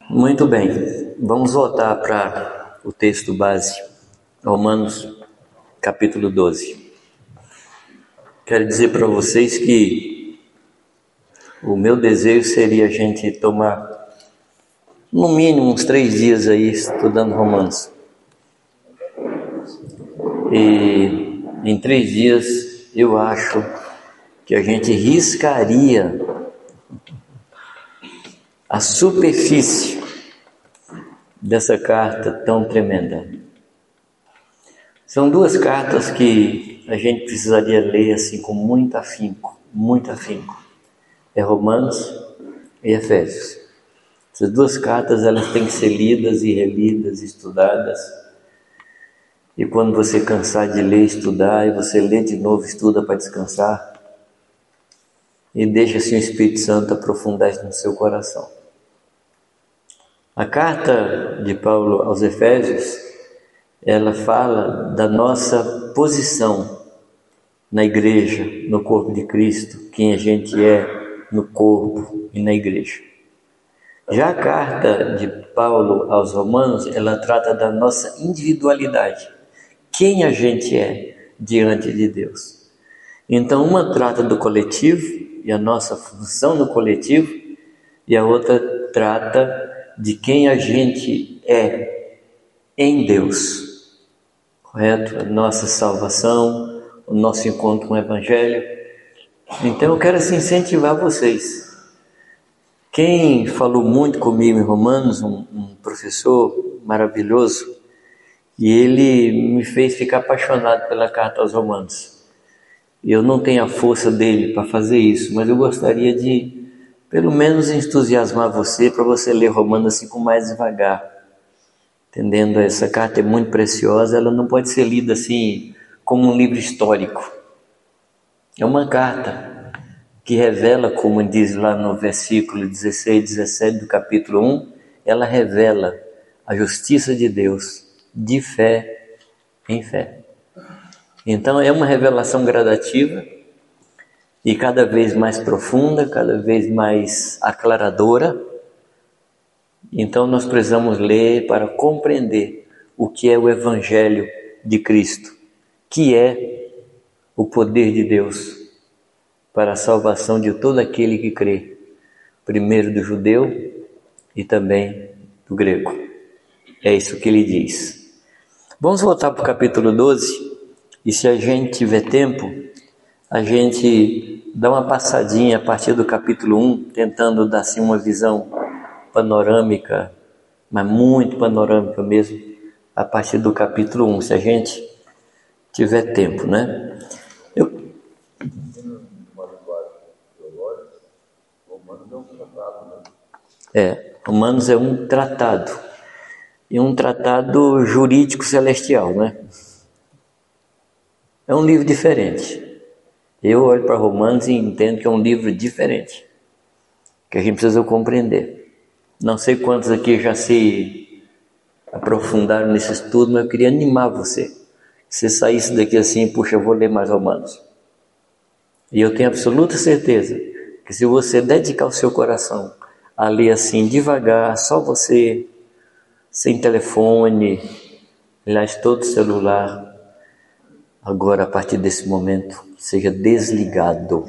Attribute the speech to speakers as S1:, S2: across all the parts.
S1: Muito bem, vamos voltar para o texto base, Romanos capítulo 12. Quero dizer para vocês que o meu desejo seria a gente tomar no mínimo uns 3 dias aí estudando Romanos. E em 3 dias eu acho que a gente riscaria a superfície dessa carta tão tremenda. São 2 cartas que a gente precisaria ler assim com muito afinco, muito afinco. É Romanos e Efésios. Essas 2 cartas elas têm que ser lidas e relidas, estudadas. E quando você cansar de ler e estudar, e você lê de novo, estuda para descansar, e deixa assim o Espírito Santo aprofundar isso no seu coração. A carta de Paulo aos Efésios, ela fala da nossa posição na igreja, no corpo de Cristo, quem a gente é no corpo e na igreja. Já a carta de Paulo aos Romanos, ela trata da nossa individualidade, quem a gente é diante de Deus. Então uma trata do coletivo e a nossa função no coletivo, e a outra trata de quem a gente é em Deus, correto? A nossa salvação, o nosso encontro com o Evangelho. Então eu quero assim incentivar vocês. Quem falou muito comigo em Romanos, um professor maravilhoso, e ele me fez ficar apaixonado pela carta aos Romanos. Eu não tenho a força dele para fazer isso, mas eu gostaria de, pelo menos, entusiasmar você para você ler Romanos assim com mais devagar. Entendendo? Essa carta é muito preciosa, ela não pode ser lida assim como um livro histórico. É uma carta que revela, como diz lá no versículo 16 e 17 do capítulo 1, ela revela a justiça de Deus de fé em fé. Então é uma revelação gradativa e cada vez mais profunda, cada vez mais aclaradora. Então nós precisamos ler para compreender o que é o Evangelho de Cristo, que é o poder de Deus para a salvação de todo aquele que crê, primeiro do judeu e também do grego. É isso que ele diz. Vamos voltar para o capítulo 12, e se a gente tiver tempo, a gente dá uma passadinha a partir do capítulo 1, tentando dar assim uma visão panorâmica, mas muito panorâmica mesmo, a partir do capítulo 1, se a gente tiver tempo, né? Romanos é um tratado, e um tratado jurídico celestial, né? É um livro diferente. Eu olho para Romanos e entendo que é um livro diferente, que a gente precisa compreender. Não sei quantos aqui já se aprofundaram nesse estudo, mas eu queria animar você. Se você saísse daqui assim, puxa, eu vou ler mais Romanos. E eu tenho absoluta certeza que se você dedicar o seu coração a ler assim devagar, só você, sem telefone, aliás, todo celular, agora a partir desse momento, seja desligado.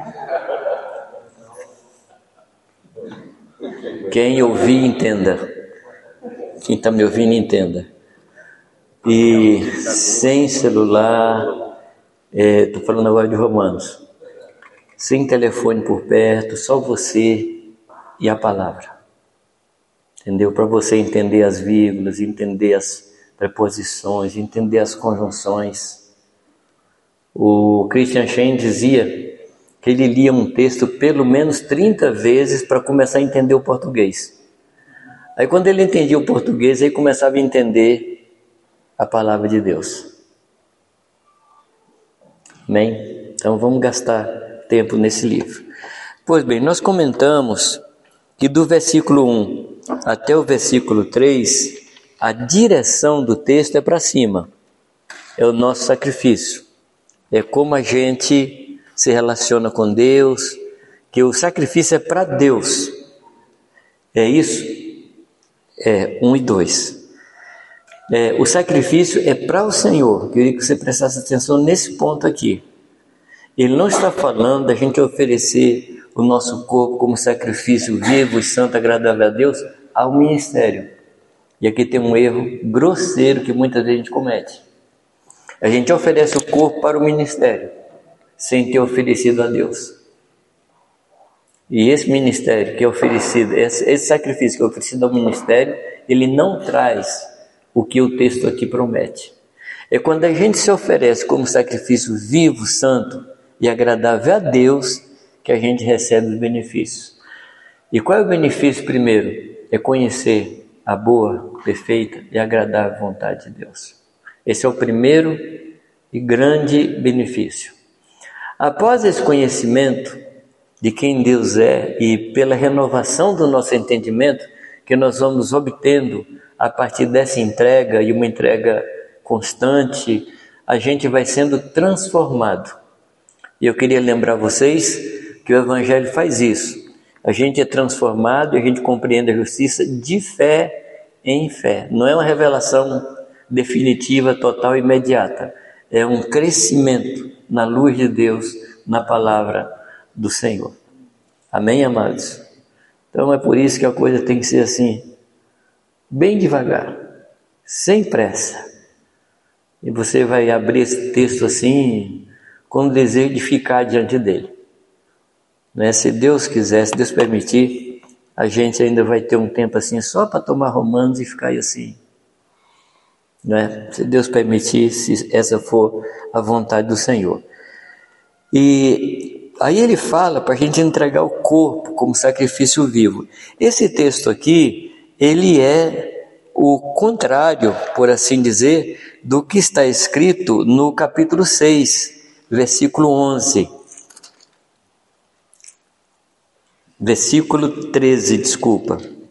S1: Quem ouvir, entenda. Quem está me ouvindo, entenda. E sem celular, estou falando agora de Romanos, sem telefone por perto, só você e a palavra. Entendeu? Para você entender as vírgulas, entender as preposições, entender as conjunções. O Christian Shane dizia que ele lia um texto pelo menos 30 vezes para começar a entender o português. Aí quando ele entendia o português, ele começava a entender a palavra de Deus. Amém? Então vamos gastar tempo nesse livro. Pois bem, nós comentamos que do versículo 1 até o versículo 3, a direção do texto é para cima. É o nosso sacrifício. É como a gente se relaciona com Deus, que o sacrifício é para Deus. É isso 1 e 2. O sacrifício é para o Senhor. Eu queria que você prestasse atenção nesse ponto aqui. Ele não está falando da gente oferecer o nosso corpo como sacrifício vivo e santo, agradável a Deus, ao ministério. E aqui tem um erro grosseiro que muitas vezes a gente comete. A gente oferece o corpo para o ministério, sem ter oferecido a Deus. E esse ministério que é oferecido, esse sacrifício que é oferecido ao ministério, ele não traz o que o texto aqui promete. É quando a gente se oferece como sacrifício vivo, santo e agradável a Deus, que a gente recebe os benefícios. E qual é o benefício primeiro? É conhecer a boa, perfeita e agradável vontade de Deus. Esse é o primeiro e grande benefício. Após esse conhecimento de quem Deus é e pela renovação do nosso entendimento, que nós vamos obtendo a partir dessa entrega e uma entrega constante, a gente vai sendo transformado. E eu queria lembrar vocês que o Evangelho faz isso. A gente é transformado e a gente compreende a justiça de fé em fé. Não é uma revelação definitiva, total e imediata. É um crescimento na luz de Deus, na palavra do Senhor. Amém, amados? Então é por isso que a coisa tem que ser assim, bem devagar, sem pressa. E você vai abrir esse texto assim, com o desejo de ficar diante dele. Se Deus quiser, se Deus permitir, a gente ainda vai ter um tempo assim só para tomar Romanos e ficar aí assim. Se Deus permitir, se essa for a vontade do Senhor. E aí ele fala para a gente entregar o corpo como sacrifício vivo. Esse texto aqui, ele é o contrário, por assim dizer, do que está escrito no capítulo 6, versículo 11. Versículo 13, desculpa.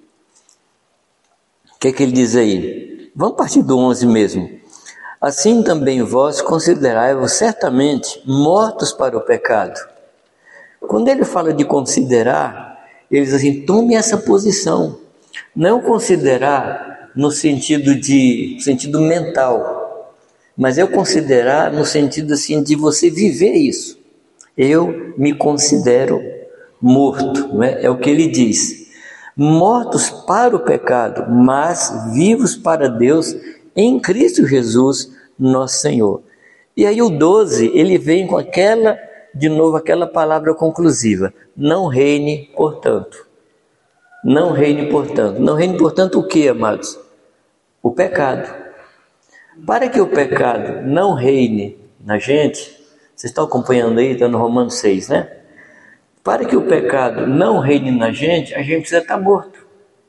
S1: O que ele diz aí? Vamos partir do 11 mesmo. Assim também vós considerai-vos certamente mortos para o pecado. Quando ele fala de considerar, ele diz assim, tome essa posição. Não considerar no sentido mental, mas eu considerar no sentido assim de você viver isso. Eu me considero morto, não é? É o que ele diz. Mortos para o pecado, mas vivos para Deus em Cristo Jesus, nosso Senhor. E aí o 12, ele vem com aquela palavra conclusiva. Não reine, portanto. Não reine, portanto. Não reine, portanto, o que, amados? O pecado. Para que o pecado não reine na gente, vocês estão acompanhando aí, está no Romanos 6, né? Para que o pecado não reine na gente, a gente precisa estar morto.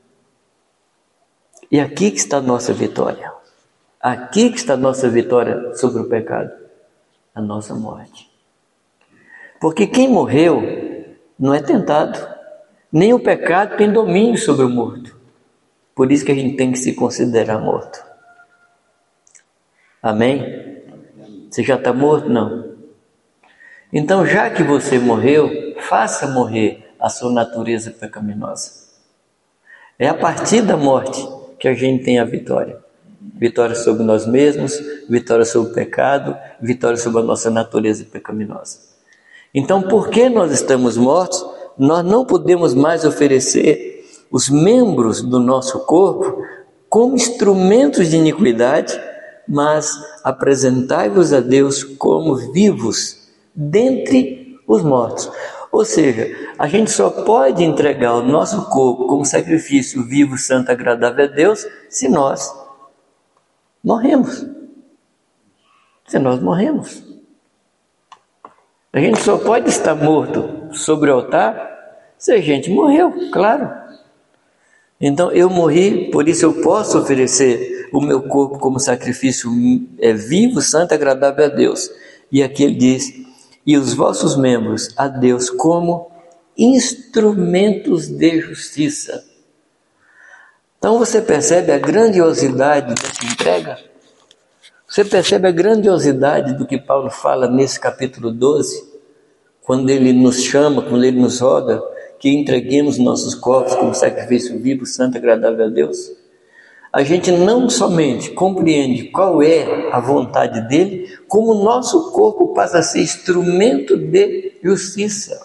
S1: E aqui que está a nossa vitória. Aqui que está a nossa vitória sobre o pecado. A nossa morte. Porque quem morreu não é tentado. Nem o pecado tem domínio sobre o morto. Por isso que a gente tem que se considerar morto. Amém? Você já está morto? Não. Então, já que você morreu, faça morrer a sua natureza pecaminosa. É a partir da morte que a gente tem a vitória. Vitória sobre nós mesmos, vitória sobre o pecado, vitória sobre a nossa natureza pecaminosa. Então, porque nós estamos mortos, nós não podemos mais oferecer os membros do nosso corpo como instrumentos de iniquidade, mas apresentai-vos a Deus como vivos dentre os mortos. Ou seja, a gente só pode entregar o nosso corpo como sacrifício vivo, santo, agradável a Deus, se nós morremos. Se nós morremos. A gente só pode estar morto sobre o altar se a gente morreu, claro. Então eu morri, por isso eu posso oferecer o meu corpo como sacrifício vivo, santo, agradável a Deus. E aqui ele diz, e os vossos membros a Deus como instrumentos de justiça. Então você percebe a grandiosidade dessa entrega? Você percebe a grandiosidade do que Paulo fala nesse capítulo 12? Quando ele nos chama, quando ele nos roga que entreguemos nossos corpos como sacrifício vivo, santo, agradável a Deus. a gente não somente compreende qual é a vontade dele, como o nosso corpo passa a ser instrumento de justiça.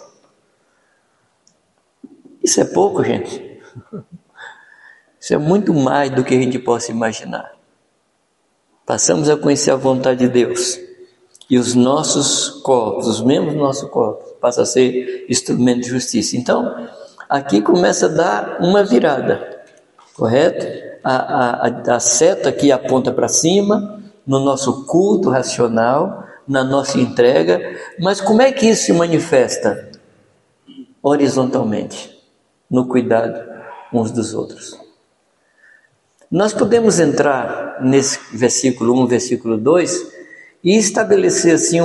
S1: Isso é pouco, gente. Isso é muito mais do que a gente possa imaginar. Passamos a conhecer a vontade de Deus. E os nossos corpos, os membros do nosso corpo, passam a ser instrumento de justiça. Então, aqui começa a dar uma virada, correto? A seta aqui aponta para cima, no nosso culto racional, na nossa entrega. Mas como é que isso se manifesta? Horizontalmente, no cuidado uns dos outros. Nós podemos entrar nesse versículo 1, versículo 2, e estabelecer assim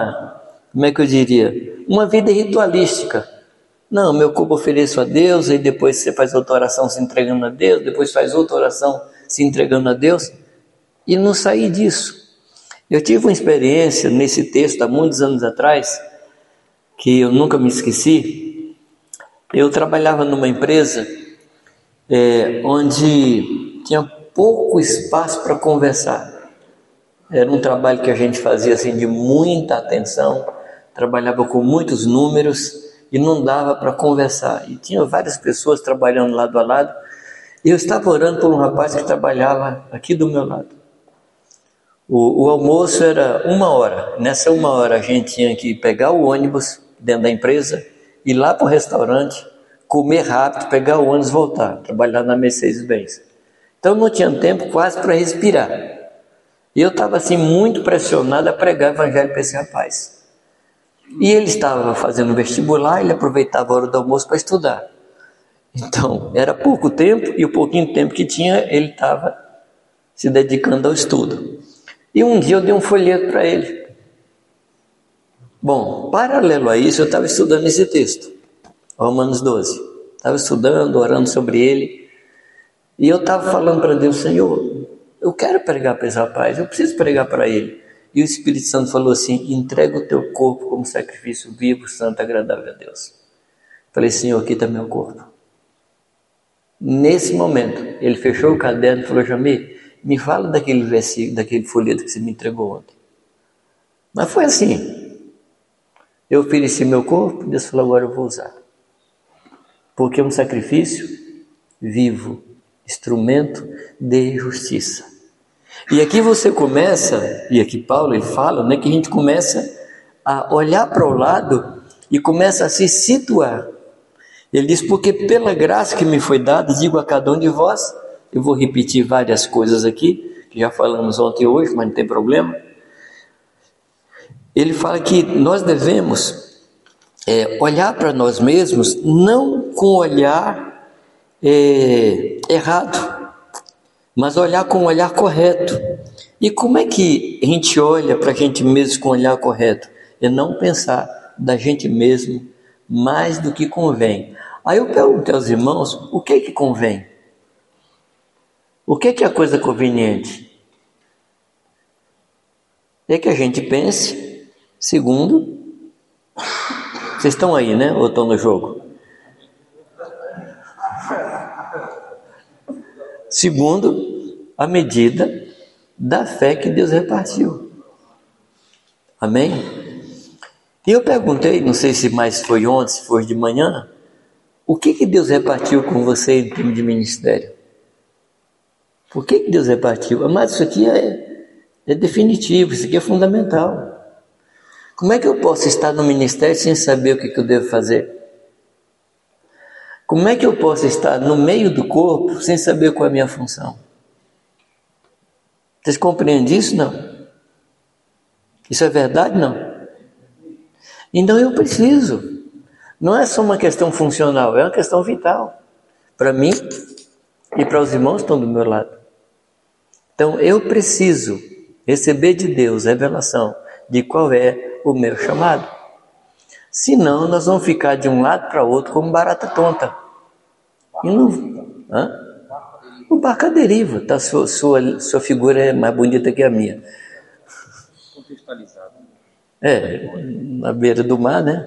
S1: uma vida ritualística. Não, meu corpo ofereço a Deus, e depois você faz outra oração se entregando a Deus, depois faz outra oração se entregando a Deus, e não sair disso. Eu tive uma experiência nesse texto há muitos anos atrás, que eu nunca me esqueci. Eu trabalhava numa empresa onde tinha pouco espaço para conversar. Era um trabalho que a gente fazia assim de muita atenção, trabalhava com muitos números e não dava para conversar. E tinha várias pessoas trabalhando lado a lado, e eu estava orando por um rapaz que trabalhava aqui do meu lado. O almoço era 1 hora. Nessa 1 hora a gente tinha que pegar o ônibus dentro da empresa, ir lá para o restaurante, comer rápido, pegar o ônibus e voltar, trabalhar na Mercedes-Benz. Então não tinha tempo quase para respirar. E eu estava assim muito pressionado a pregar o evangelho para esse rapaz. E ele estava fazendo vestibular, ele aproveitava a hora do almoço para estudar. Então, era pouco tempo, e o pouquinho tempo que tinha, ele estava se dedicando ao estudo. E um dia eu dei um folheto para ele. Bom, paralelo a isso, eu estava estudando esse texto, Romanos 12. Estava estudando, orando sobre ele, e eu estava falando para Deus: Senhor, eu quero pregar para esse rapaz, eu preciso pregar para ele. E o Espírito Santo falou assim: entrega o teu corpo como sacrifício vivo, santo, agradável a Deus. Falei: Senhor, aqui está meu corpo. Nesse momento, ele fechou o caderno e falou: Jamir, me fala daquele versículo, daquele folheto que você me entregou ontem. Mas foi assim. Eu ofereci meu corpo, Deus falou: agora eu vou usar. Porque é um sacrifício vivo, instrumento de justiça. E aqui você começa, e aqui Paulo ele fala, que a gente começa a olhar para o lado e começa a se situar. Ele diz: porque pela graça que me foi dada, digo a cada um de vós, eu vou repetir várias coisas aqui, que já falamos ontem e hoje, mas não tem problema. Ele fala que nós devemos olhar para nós mesmos, não com olhar errado, mas olhar com um olhar correto. E como é que a gente olha para a gente mesmo com um olhar correto? É não pensar da gente mesmo mais do que convém. Aí eu pergunto aos irmãos: o que que convém? O que é a coisa conveniente? É que a gente pense, segundo, vocês estão aí, né? Ou estão no jogo? Segundo, a medida da fé que Deus repartiu. Amém? E eu perguntei, não sei se mais foi ontem, se foi de manhã, o que Deus repartiu com você em termos de ministério? Por que Deus repartiu? Mas isso aqui é definitivo, isso aqui é fundamental. Como é que eu posso estar no ministério sem saber o que eu devo fazer? Como é que eu posso estar no meio do corpo sem saber qual é a minha função? Vocês compreendem isso? Não? Isso é verdade? Não? Então eu preciso. Não é só uma questão funcional, é uma questão vital. Para mim e para os irmãos que estão do meu lado. Então eu preciso receber de Deus revelação de qual é o meu chamado. Senão nós vamos ficar de um lado para outro como barata tonta. E não... O barco à deriva, tá? Sua figura é mais bonita que a minha. Contextualizado. Na beira do mar, né?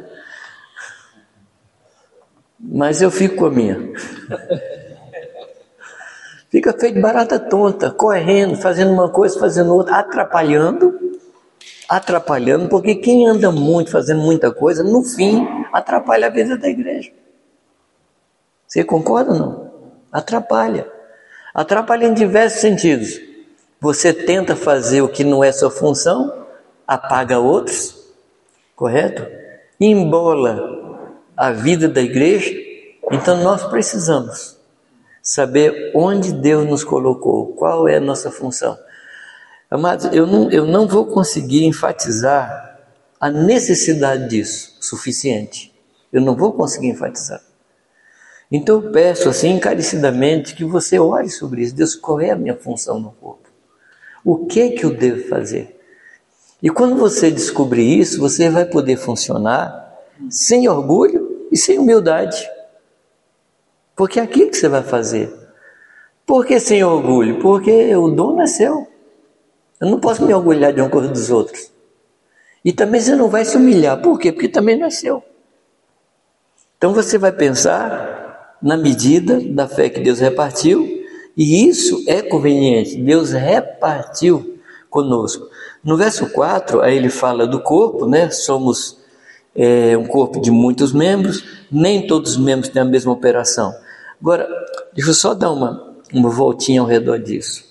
S1: Mas eu fico com a minha. Fica feito barata tonta, correndo, fazendo uma coisa, fazendo outra, atrapalhando, porque quem anda muito, fazendo muita coisa, no fim, atrapalha a vida da igreja. Você concorda ou não? Atrapalha. Atrapalha em diversos sentidos. Você tenta fazer o que não é sua função, apaga outros, correto? Embola a vida da igreja. Então nós precisamos saber onde Deus nos colocou, qual é a nossa função. Amados, eu não vou conseguir enfatizar a necessidade disso o suficiente. Eu não vou conseguir enfatizar. Então eu peço assim encarecidamente que você ore sobre isso. Deus, qual é a minha função no corpo? O que eu devo fazer? E quando você descobrir isso, você vai poder funcionar sem orgulho e sem humildade. Porque é aquilo que você vai fazer. Por que sem orgulho? Porque o dom é seu. Eu não posso me orgulhar de uma coisa dos outros. E também você não vai se humilhar. Por quê? Porque também não é seu. Então você vai pensar na medida da fé que Deus repartiu, e isso é conveniente. Deus repartiu conosco. No verso 4, aí ele fala do corpo, né? Somos um corpo de muitos membros, nem todos os membros têm a mesma operação. Agora, deixa eu só dar uma voltinha ao redor disso.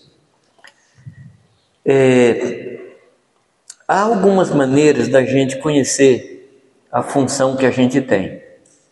S1: Há algumas maneiras da gente conhecer a função que a gente tem.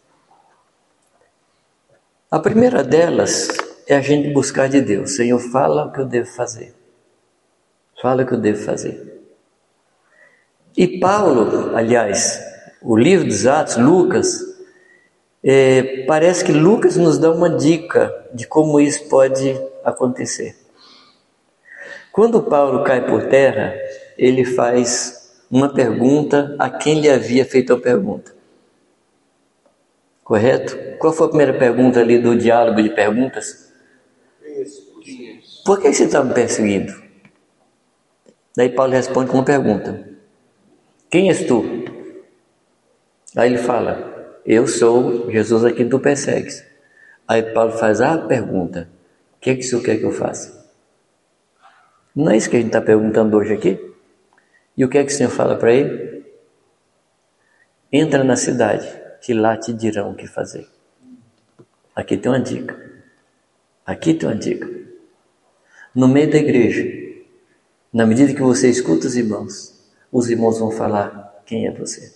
S1: A primeira delas é a gente buscar de Deus. Senhor, fala o que eu devo fazer. Fala o que eu devo fazer. E Paulo, aliás, o livro dos Atos, Lucas, parece que Lucas nos dá uma dica de como isso pode acontecer. Quando Paulo cai por terra, ele faz uma pergunta a quem lhe havia feito a pergunta. Correto? Qual foi a primeira pergunta ali do diálogo de perguntas? Por que você está me perseguindo? Daí Paulo responde com uma pergunta. Quem és tu? Aí ele fala, eu sou Jesus a quem tu persegues. Aí Paulo faz a pergunta, o que o senhor quer que eu faça? Não é isso que a gente está perguntando hoje aqui? E o que o senhor fala para ele? Entra na cidade, que lá te dirão o que fazer. Aqui tem uma dica. Aqui tem uma dica. No meio da igreja, na medida que você escuta os irmãos vão falar quem é você.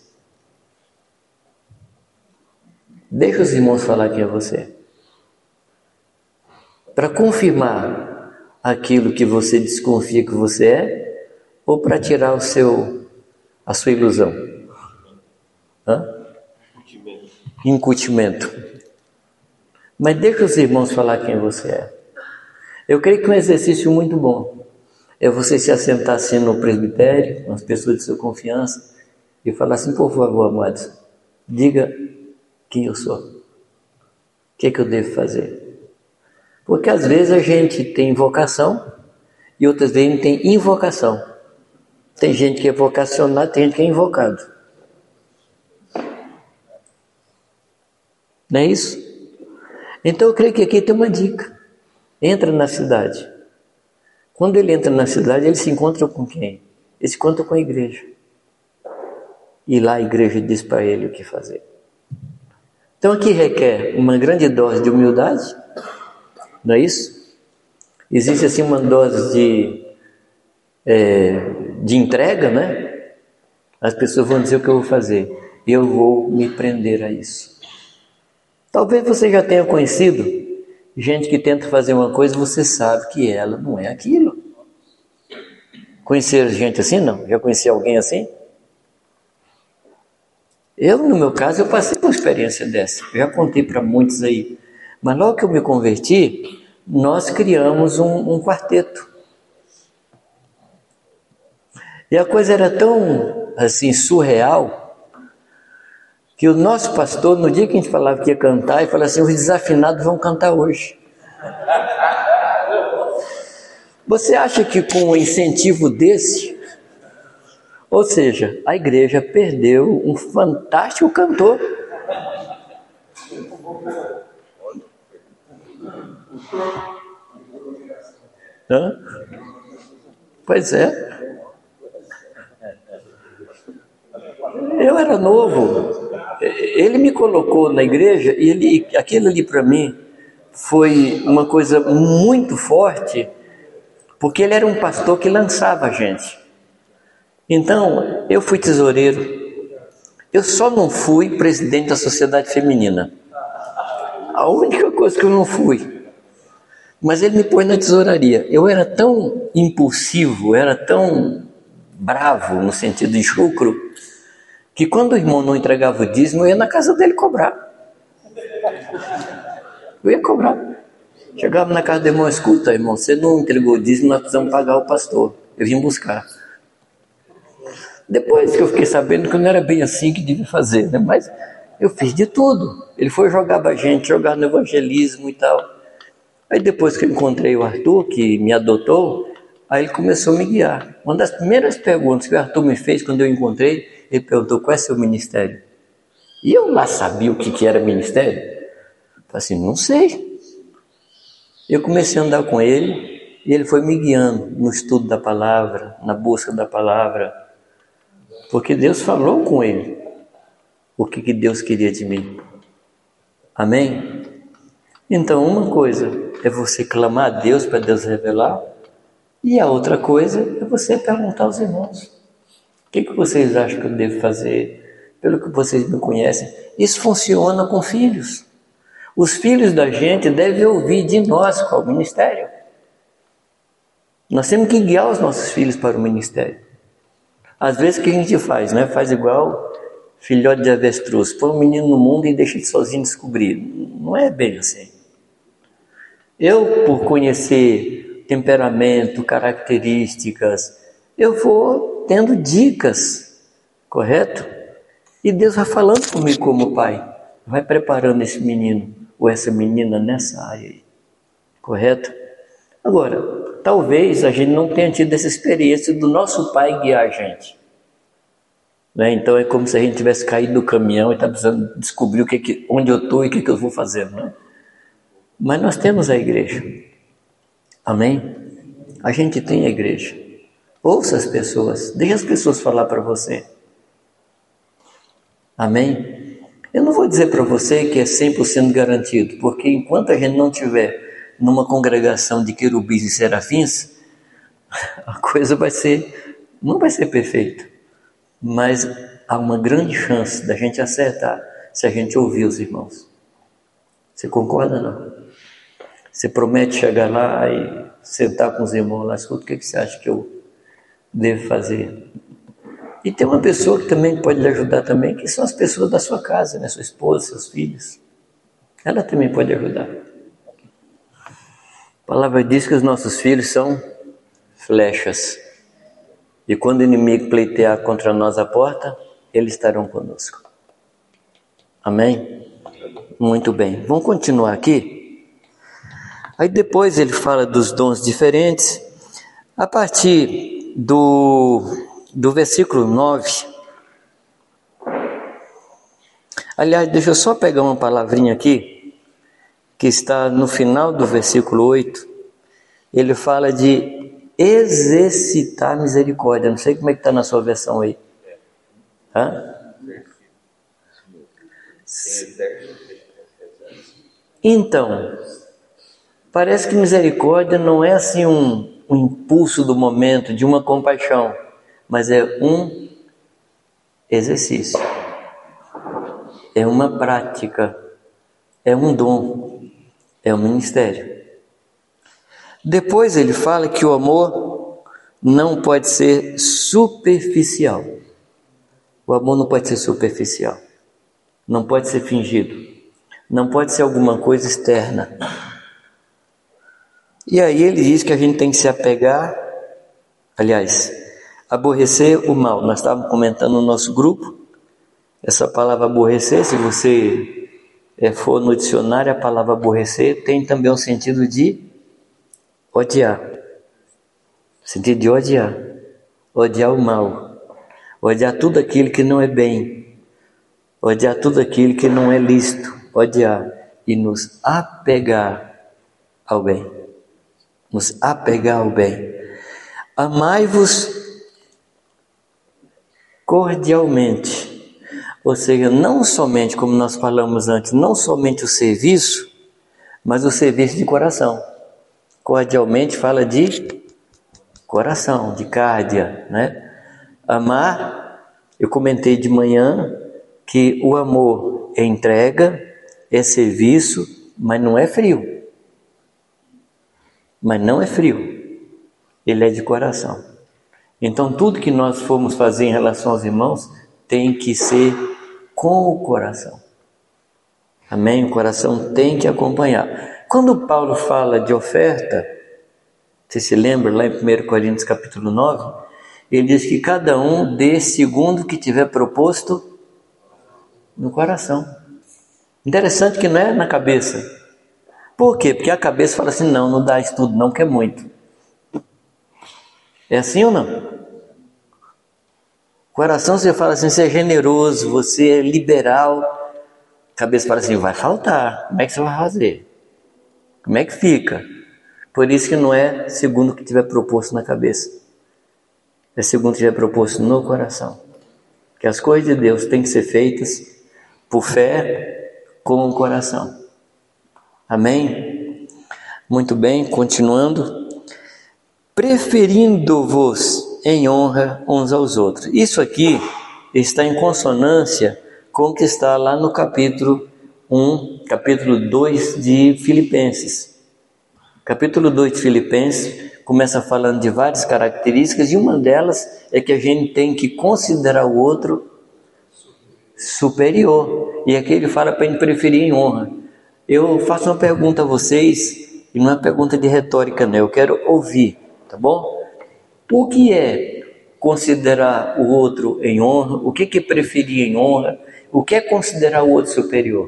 S1: Deixa os irmãos falar quem é você. Para confirmar aquilo que você desconfia que você é, ou para tirar a sua ilusão? Incutimento. Mas deixa os irmãos falar quem você é. Eu creio que um exercício muito bom é você se assentar assim no presbitério, com as pessoas de sua confiança, e falar assim, por favor, amados, diga quem eu sou. O que eu devo fazer? Porque às vezes a gente tem vocação e outras vezes a gente tem invocação. Tem gente que é vocacionado, tem gente que é invocado. Não é isso? Então eu creio que aqui tem uma dica. Entra na cidade. Quando ele entra na cidade, ele se encontra com quem? Ele se encontra com a igreja. E lá a igreja diz para ele o que fazer. Então aqui requer uma grande dose de humildade, não é isso? Existe assim uma dose de entrega, né? As pessoas vão dizer o que eu vou fazer. E eu vou me prender a isso. Talvez você já tenha conhecido gente que tenta fazer uma coisa e você sabe que ela não é aquilo. Conhecer gente assim? Não. Já conheci alguém assim? Eu, no meu caso, eu passei por uma experiência dessa. Eu já contei para muitos aí. Mas logo que eu me converti, nós criamos um quarteto. E a coisa era tão, assim, surreal, que o nosso pastor, no dia que a gente falava que ia cantar, ele falou assim, os desafinados vão cantar hoje. Você acha que com um incentivo desse, ou seja, a igreja perdeu um fantástico cantor? Hã? Pois é. Eu era novo. Ele me colocou na igreja e aquilo ali para mim foi uma coisa muito forte, porque ele era um pastor que lançava a gente. Então, eu fui tesoureiro. Eu só não fui presidente da Sociedade Feminina. A única coisa que eu não fui. Mas ele me pôs na tesouraria. Eu era tão impulsivo, era tão bravo, no sentido de chucro, que quando o irmão não entregava o dízimo, eu ia na casa dele cobrar. Eu ia cobrar. Chegava na casa do irmão, escuta, irmão, você não entregou o dízimo, nós precisamos pagar o pastor. Eu vim buscar. Depois que eu fiquei sabendo que não era bem assim que devia fazer, né? Mas eu fiz de tudo. Ele foi jogar pra gente, jogar no evangelismo e tal. Aí depois que eu encontrei o Arthur, que me adotou, aí ele começou a me guiar. Uma das primeiras perguntas que o Arthur me fez quando eu encontrei, ele perguntou: qual é seu ministério? E eu lá sabia o que era ministério. Eu falei assim: não sei. Eu comecei a andar com ele e ele foi me guiando no estudo da palavra, na busca da palavra, porque Deus falou com ele o que Deus queria de mim. Amém? Então, uma coisa é você clamar a Deus para Deus revelar, e a outra coisa é você perguntar aos irmãos: o que vocês acham que eu devo fazer? Pelo que vocês me conhecem, isso funciona com filhos. Os filhos da gente devem ouvir de nós qual o ministério. Nós temos que guiar os nossos filhos para o ministério. Às vezes o que a gente faz, né? Faz igual filhote de avestruz, põe um menino no mundo e deixa ele sozinho descobrir. Não é bem assim. Eu, por conhecer temperamento, características, eu vou tendo dicas, correto? E Deus vai falando comigo como pai, vai preparando esse menino ou essa menina nessa área aí, correto? Agora, talvez a gente não tenha tido essa experiência do nosso pai guiar a gente. Né? Então é como se a gente tivesse caído do caminhão e está precisando descobrir onde eu estou e o que eu vou fazer, não é? Mas nós temos a igreja. Amém? A gente tem a igreja. Ouça as pessoas. Deixe as pessoas falar para você. Amém? Eu não vou dizer para você que é 100% garantido, porque enquanto a gente não tiver numa congregação de querubins e serafins, a coisa não vai ser perfeita. Mas há uma grande chance da gente acertar se a gente ouvir os irmãos. Você concorda, não? Você promete chegar lá e sentar com os irmãos lá, escuta, o que você acha que eu devo fazer? E tem uma pessoa que também pode lhe ajudar também, que são as pessoas da sua casa, né? Sua esposa, seus filhos. Ela também pode ajudar. A palavra diz que os nossos filhos são flechas. E quando o inimigo pleitear contra nós a porta, eles estarão conosco. Amém? Muito bem. Vamos continuar aqui? Aí depois ele fala dos dons diferentes. A partir do versículo 9. Aliás, deixa eu só pegar uma palavrinha aqui, que está no final do versículo 8. Ele fala de exercitar misericórdia. Não sei como é que está na sua versão aí. Hã? Então, parece que misericórdia não é assim um impulso do momento, de uma compaixão, mas é um exercício, é uma prática, é um dom, é um ministério. Depois ele fala que o amor não pode ser superficial. O amor não pode ser superficial, não pode ser fingido, não pode ser alguma coisa externa. E aí ele diz que a gente tem que se apegar, aliás, aborrecer o mal. Nós estávamos comentando no nosso grupo, essa palavra aborrecer, se você for no dicionário, a palavra aborrecer tem também o sentido de odiar. Sentido de odiar. Odiar o mal. Odiar tudo aquilo que não é bem. Odiar tudo aquilo que não é lícito. Odiar e nos apegar ao bem. nos apegar ao bem. Amai-vos cordialmente, ou seja, não somente, como nós falamos antes, não somente o serviço, mas o serviço de coração. Cordialmente fala de coração, de cárdia, né? Amar, eu comentei de manhã que o amor é entrega, é serviço, mas não é frio. Mas não é frio. Ele é de coração. Então tudo que nós formos fazer em relação aos irmãos tem que ser com o coração. Amém? O coração tem que acompanhar. Quando Paulo fala de oferta, você se lembra lá em 1 Coríntios capítulo 9, ele diz que cada um dê segundo o que tiver proposto no coração. Interessante que não é na cabeça. Por quê? Porque a cabeça fala assim, não dá isso tudo não, que é muito. É assim ou não? Coração você fala assim, você é generoso, você é liberal. A cabeça fala assim, vai faltar, como é que você vai fazer? Como é que fica? Por isso que não é segundo o que tiver proposto na cabeça. É segundo o que tiver proposto no coração. Que as coisas de Deus têm que ser feitas por fé com o coração. Amém? Muito bem, continuando. Preferindo-vos em honra uns aos outros. Isso aqui está em consonância com o que está lá no capítulo 1, capítulo 2 de Filipenses. Capítulo 2 de Filipenses começa falando de várias características e uma delas é que a gente tem que considerar o outro superior. E aqui ele fala para a gente preferir em honra. Eu faço uma pergunta a vocês, e não é pergunta de retórica, não, eu quero ouvir, tá bom? O que é considerar o outro em honra? O que é preferir em honra? O que é considerar o outro superior?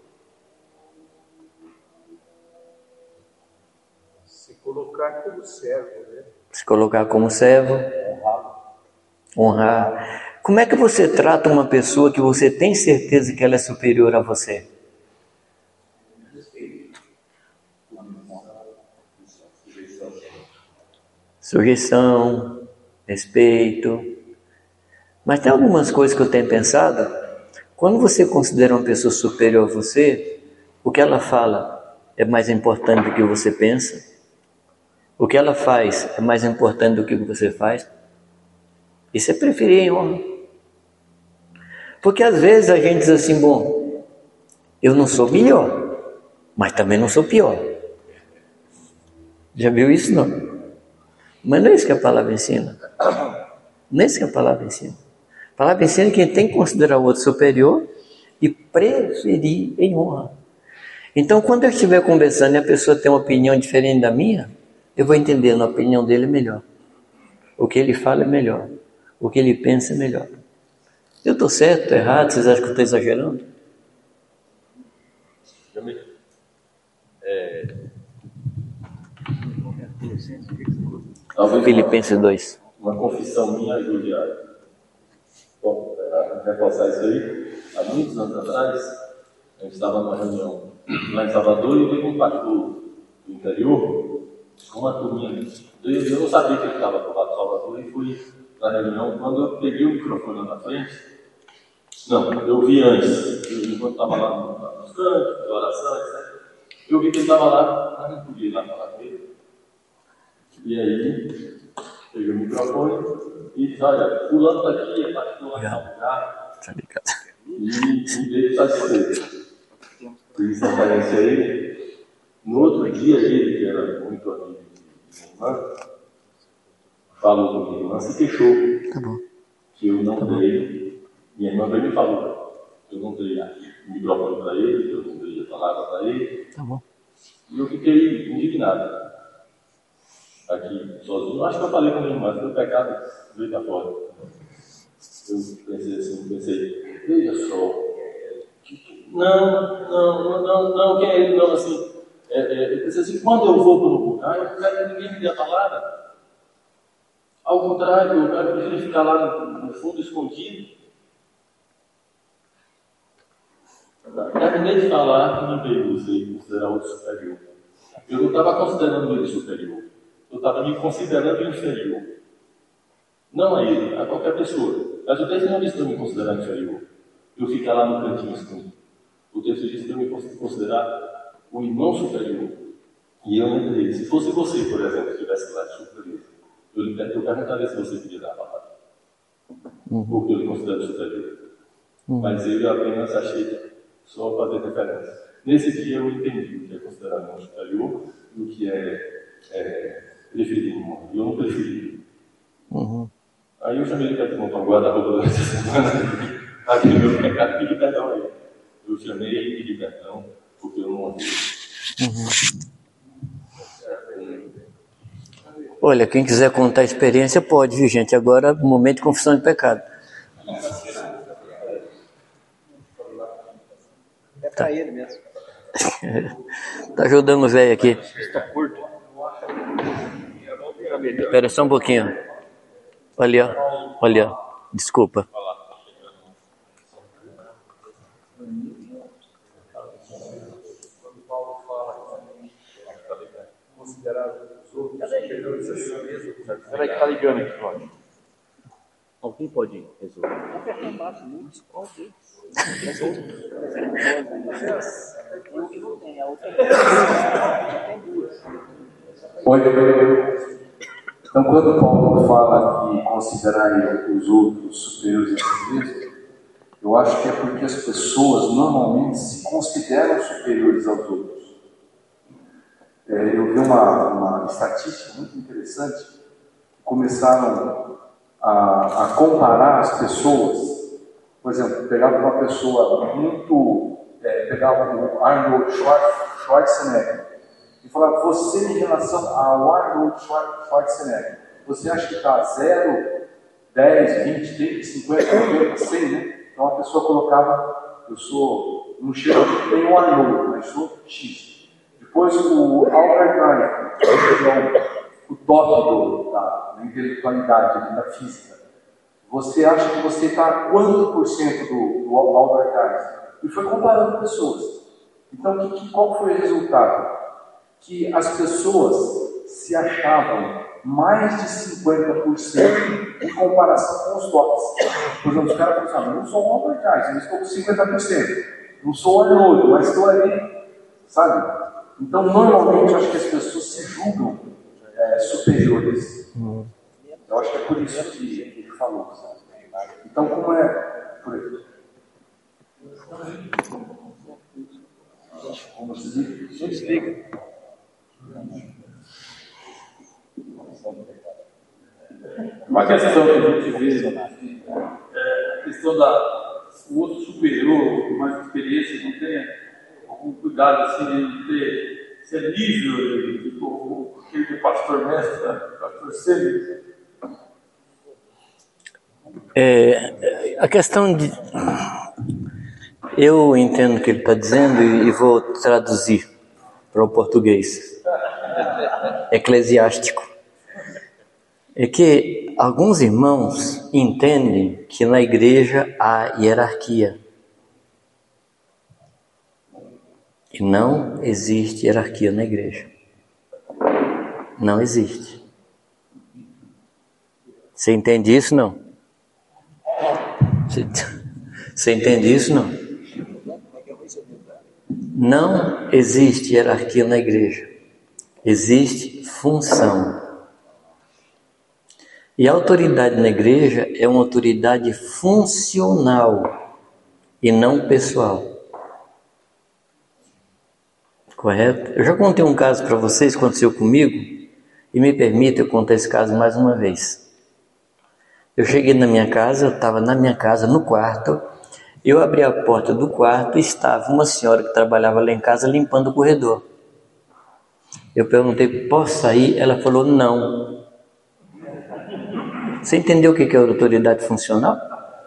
S2: Se colocar como servo, né?
S1: Se colocar como servo. Honrar. Como é que você trata uma pessoa que você tem certeza que ela é superior a você? Sujeição, respeito. Mas tem algumas coisas que eu tenho pensado. Quando você considera uma pessoa superior a você, o que ela fala é mais importante do que você pensa. O que ela faz é mais importante do que você faz. Isso é preferir em honra. Porque às vezes a gente diz assim, bom, eu não sou melhor, mas também não sou pior. Já viu isso não? Mas não é isso que a palavra ensina. Não é isso que a palavra ensina. A palavra ensina que a gente tem que considerar o outro superior e preferir em honra. Então, quando eu estiver conversando e a pessoa tem uma opinião diferente da minha, eu vou entendendo a opinião dele é melhor. O que ele fala é melhor. O que ele pensa é melhor. Eu estou certo, estou errado? Vocês acham que eu estou exagerando? Filipenses 2.
S3: Uma confissão minha ajude a reforçar isso aí. Há muitos anos atrás, a gente estava numa reunião lá em Salvador e veio um pastor do interior com uma turminha. Eu não sabia que ele estava do lado de Salvador e fui na reunião. Quando eu peguei o microfone lá na frente, não, eu vi antes, enquanto estava lá nos cantos, de oração, etc. Eu vi que ele estava lá, mas não podia ir lá falar com ele. E aí, peguei o microfone e disse, olha, fulano está aqui, é pastor lá em lugar. E me veio satisfeito. Fiz essa aparência aí. No outro dia, ele, que era muito amigo de minha irmã, falou com minha irmã, se queixou.
S1: Tá bom.
S3: Que eu não dei. Minha irmã veio me falou. Eu não dei o microfone para ele, eu não dei a palavra para ele.
S1: Tá bom.
S3: E eu fiquei indignado. Aqui, sozinho. Acho que eu falei com minha irmã, meu pecado veio para fora. Eu pensei, veja só. Não, quem é ele? Não, assim. Eu pensei assim, quando eu vou para o lugar, eu quero que ninguém me dê a palavra. Ao contrário, eu quero prefiro ficar lá no fundo escondido. Terminei de falar, não veio você considerar outro superior. Eu não estava considerando ele superior. Eu estava me considerando inferior. Não a ele, a qualquer pessoa. Mas o texto não diz para me considerar inferior. Eu ficar lá no cantinho escuro. O texto diz para me considerar o irmão superior. E eu lembrei, se fosse você, por exemplo, que estivesse lá de superior, eu perguntaria se você queria dar a palavra. Porque eu lhe considero superior. Mas eu apenas achei só fazer referência. Nesse dia eu entendi o que é considerar irmão superior e o que é preferir irmão. E eu não preferi. Aí eu chamei ele para montar um guarda-roupa durante a semana. Aqui no meu pecado, pedi perdão a ele. Eu chamei e pedi perdão, porque eu não ouvi.
S1: Olha, quem quiser contar a experiência pode, viu, gente? Agora, momento de confissão de pecado.
S4: É para ele mesmo.
S1: Tá ajudando o velho aqui.
S4: Está curto.
S1: Espera só um pouquinho. Olha, olha. Desculpa.
S2: Quando Paulo fala considerar os outros superiores a si mesmo.
S4: Peraí que está ligando aqui, Cláudio.
S1: Alguém pode resolver?
S5: Então, quando Paulo fala que considerar os outros superiores a si mesmo, eu acho que é porque as pessoas normalmente se consideram superiores aos outros. Eu vi uma estatística muito interessante. Começaram a comparar as pessoas. Por exemplo, pegava uma pessoa pegava o Arnold Schwarzenegger e falava: você em relação ao Arnold Schwarzenegger, você acha que está 0, 10, 20, 30, 50, 90, 100, né? Então a pessoa colocava: não chego nem o Arnold, mas sou X. Depois o Albert Einstein, que é o top da intelectualidade, da física. Você acha que você está a quanto por cento do Albert Einstein? E foi comparando pessoas. Então, qual foi o resultado? Que as pessoas se achavam mais de 50% em comparação com os tops. Por exemplo, os caras falaram: não sou o Albert Einstein, eu estou com 50%. Não sou o Arnold, mas estou ali. Sabe? Então, normalmente, eu acho que as pessoas se julgam superiores. Eu acho que é por isso que ele falou. Sabe? Então, como é por aí? Como se diz?
S4: Não desliga.
S2: Uma questão que a gente vê é a questão o outro superior, com mais experiência, não tem algum cuidado assim de não ter ser nível, tipo aquele do pastor mestre, pastor Célio.
S1: A questão de... Eu entendo o que ele está dizendo e vou traduzir para o português eclesiástico. É que alguns irmãos entendem que na igreja há hierarquia. E não existe hierarquia na igreja. Não existe. Você entende isso, não? Você entende isso, não? Não existe hierarquia na igreja. Existe função. E a autoridade na igreja é uma autoridade funcional e não pessoal. Correto? Eu já contei um caso para vocês, aconteceu comigo, e me permita eu contar esse caso mais uma vez. Eu cheguei na minha casa, eu estava na minha casa, no quarto, eu abri a porta do quarto e estava uma senhora que trabalhava lá em casa limpando o corredor. Eu perguntei: posso sair? Ela falou: não. Você entendeu o que é autoridade funcional?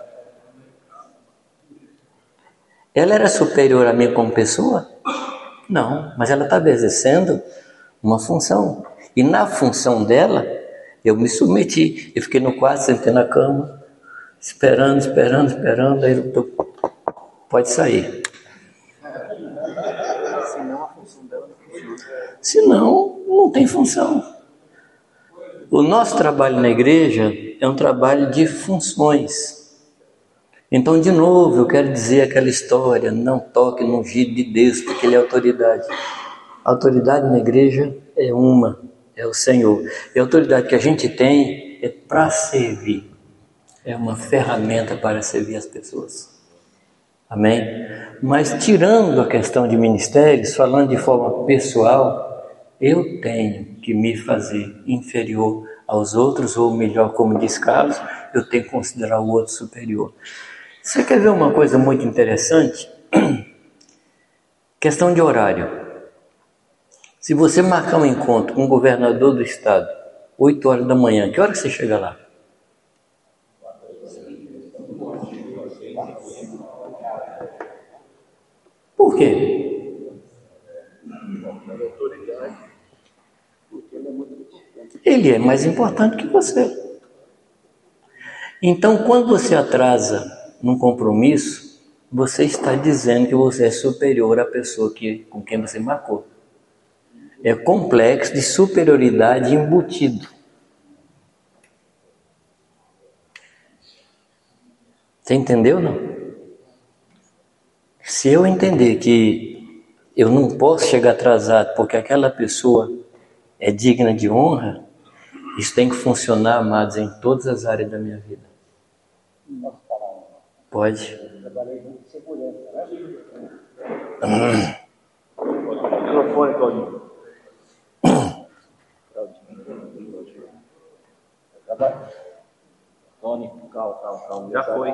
S1: Ela era superior a mim como pessoa? Não, mas ela estava exercendo uma função. E na função dela, eu me submeti. Eu fiquei no quarto, sentei na cama, esperando. Aí eu pode sair.
S4: Senão a função dela não funciona.
S1: Senão, não tem função. O nosso trabalho na igreja é um trabalho de funções. Então, de novo, eu quero dizer aquela história, não toque no ungido de Deus, porque ele é autoridade. A autoridade na igreja é uma, é o Senhor. E a autoridade que a gente tem é para servir. É uma ferramenta para servir as pessoas. Amém? Mas tirando a questão de ministérios, falando de forma pessoal, eu tenho que me fazer inferior aos outros, ou melhor, como diz Carlos, eu tenho que considerar o outro superior. Você quer ver uma coisa muito interessante? Questão de horário. Se você marcar um encontro com o governador do estado, 8 horas da manhã, que hora que você chega lá? Por quê? Ele é mais importante que você. Então, quando você atrasa num compromisso, você está dizendo que você é superior à pessoa com quem você marcou. É complexo de superioridade embutido. Você entendeu ou não? Se eu entender que eu não posso chegar atrasado porque aquela pessoa é digna de honra, isso tem que funcionar, amados, em todas as áreas da minha vida. Pode?
S4: Microfone, Claudinho. Tony, calma. Já foi.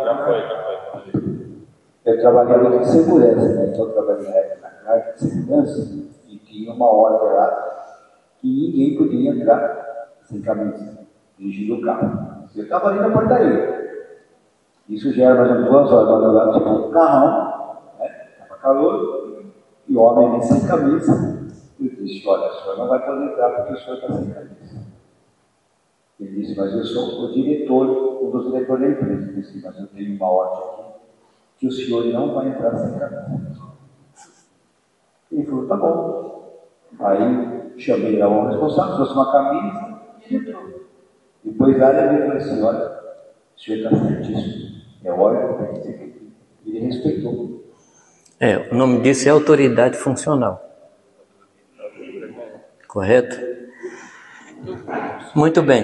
S6: Eu trabalhei muito em segurança, né? Então eu trabalhei na Caixa de Segurança e tinha uma hora lá que ninguém podia entrar sem camisa, dirigindo o carro. Eu estava ali na portaria. Isso já era mais ou menos 2 horas da madrugada, tipo um carrão, né? Estava calor, e o homem ali sem camisa. Eu disse, olha, o senhor não vai poder entrar porque o senhor está sem camisa. Ele disse, mas eu sou o diretor, um dos diretores da empresa. Eu disse, mas eu tenho uma ordem aqui que o senhor não vai entrar sem camisa. Ele falou, tá bom. Aí chamei lá o responsável, trouxe uma camisa e ele entrou. Depois lá ele falou assim, olha, o senhor está certíssimo. É ordem que você quer. Ele respeitou.
S1: O nome disso é autoridade funcional. Correto? Muito bem.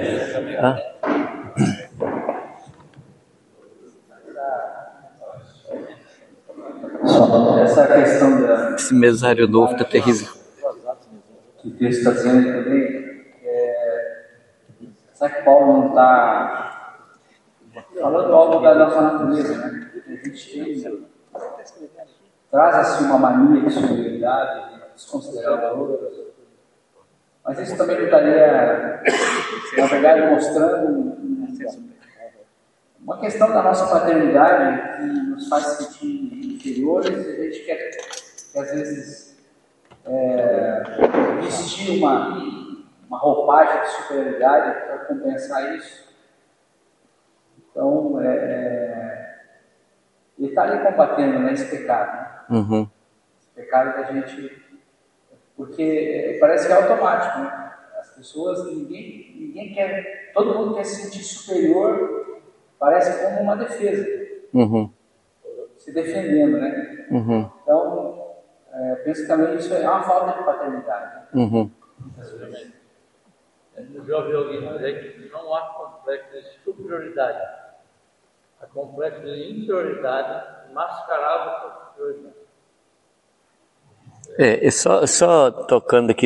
S6: Essa questão
S1: Esse mesário novo está terrível.
S6: que o texto está dizendo também, será que Paulo não está falando algo da nossa natureza, né? A gente traz assim uma mania de superioridade, de desconsiderar outros. Mas isso também não estaria, na verdade, mostrando uma questão da nossa paternidade que nos faz sentir inferiores, e a gente quer às vezes vestir uma roupagem de superioridade para compensar isso. Então, ele está ali combatendo, né, esse pecado. Né?
S1: Uhum.
S6: Esse pecado da gente... Porque parece que é automático, né? As pessoas, ninguém quer... Todo mundo quer se sentir superior, parece como uma defesa.
S1: Uhum.
S6: Se defendendo, né?
S1: Uhum.
S6: Então, penso que também isso é uma falta de paternidade. Né?
S1: Uhum.
S3: Eu já ouvi alguém dizer que não há complexo de superioridade. Há complexo de inferioridade mascarado por superioridade.
S1: Só tocando aqui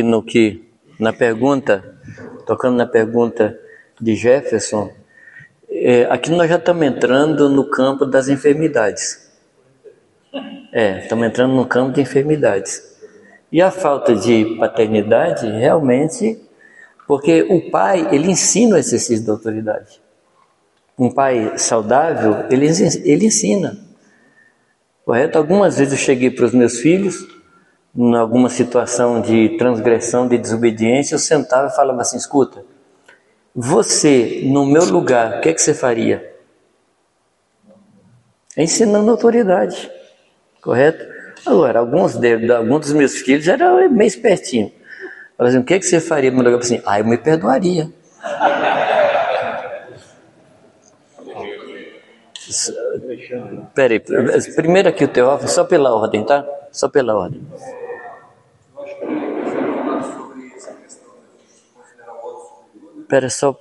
S1: tocando na pergunta de Jefferson, aqui nós já estamos entrando no campo das enfermidades. Estamos entrando no campo de enfermidades. E a falta de paternidade, realmente, porque o pai, ele ensina o exercício da autoridade. Um pai saudável, ele ensina. Correto? Algumas vezes eu cheguei para os meus filhos, em alguma situação de transgressão, de desobediência, eu sentava e falava assim, escuta, você, no meu lugar, o que você faria? Ensinando autoridade, correto? Agora, alguns dos meus filhos eram meio espertinhos. Fala assim, o que você faria no meu lugar? Assim, eu me perdoaria. Peraí, primeiro aqui o Teófilo, só pela ordem, tá? Só pela ordem.
S5: Eu acho que eu quero falar sobre essa questão de considerar o outro superior.
S1: Pera só.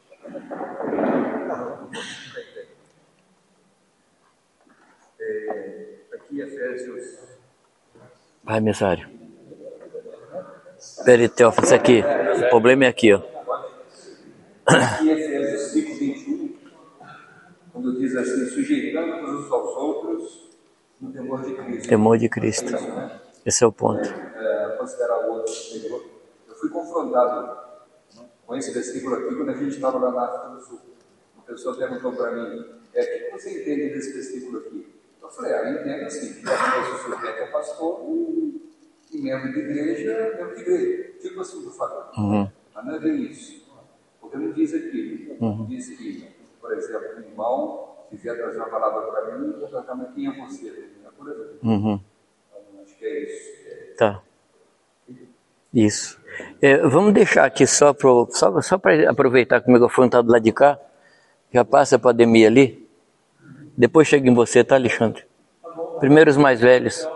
S5: Aqui, Efésios.
S1: Vai, mesário. Peraí, Teófilo, isso aqui. O problema é aqui, ó.
S5: Aqui, Efésios 5:21, quando diz assim, sujeitando-vos uns aos outros no temor de Cristo.
S1: Temor de Cristo.
S5: É isso, né?
S1: Esse é o ponto.
S5: Considerar o outro superior. Eu fui confrontado com esse versículo aqui quando a gente estava lá na África do Sul. Uma pessoa perguntou para mim, o que você entende desse versículo aqui? Eu falei, eu entendo assim, que a pessoa sujeita é pastor e membro de igreja, membro de igreja. Tipo assim, eu falo. Mas não é bem isso. Porque não diz aqui. Diz que, por exemplo, um irmão, se vier trazer uma palavra para mim, eu vou tratar, mas quem é você? É por exemplo. Então, acho que é isso.
S1: Tá. Isso. Vamos deixar aqui só para aproveitar que o microfone está do lado de cá. Já passa a pandemia ali. Depois chega em você, tá, Alexandre? Primeiro os mais velhos.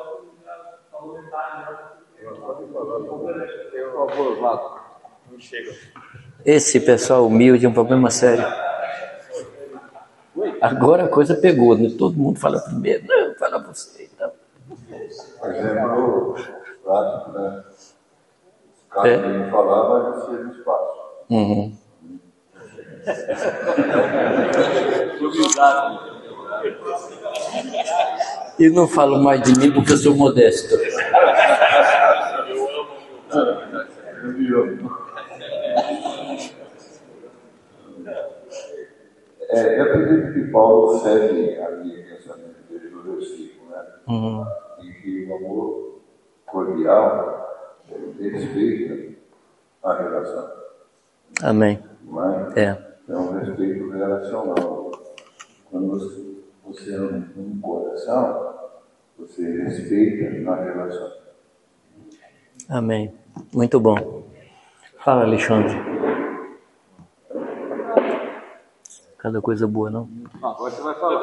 S1: Esse pessoal humilde é um problema sério. Agora a coisa pegou, né? Todo mundo fala primeiro. Não, fala você. Então.
S6: Exemplo prático, né? Caso ele não falar, vai ser no espaço.
S1: E não falo mais de mim porque eu sou modesto.
S6: Eu acredito que Paulo segue a linha de pensamento dele no versículo, né? E que o amor cordial respeita a relação.
S1: Amém.
S6: Não é? É um respeito relacional. Quando você ama um coração, você respeita na relação.
S1: Amém. Muito bom. Fala, Alexandre. Cada coisa boa, não?
S2: Não, agora você vai falar.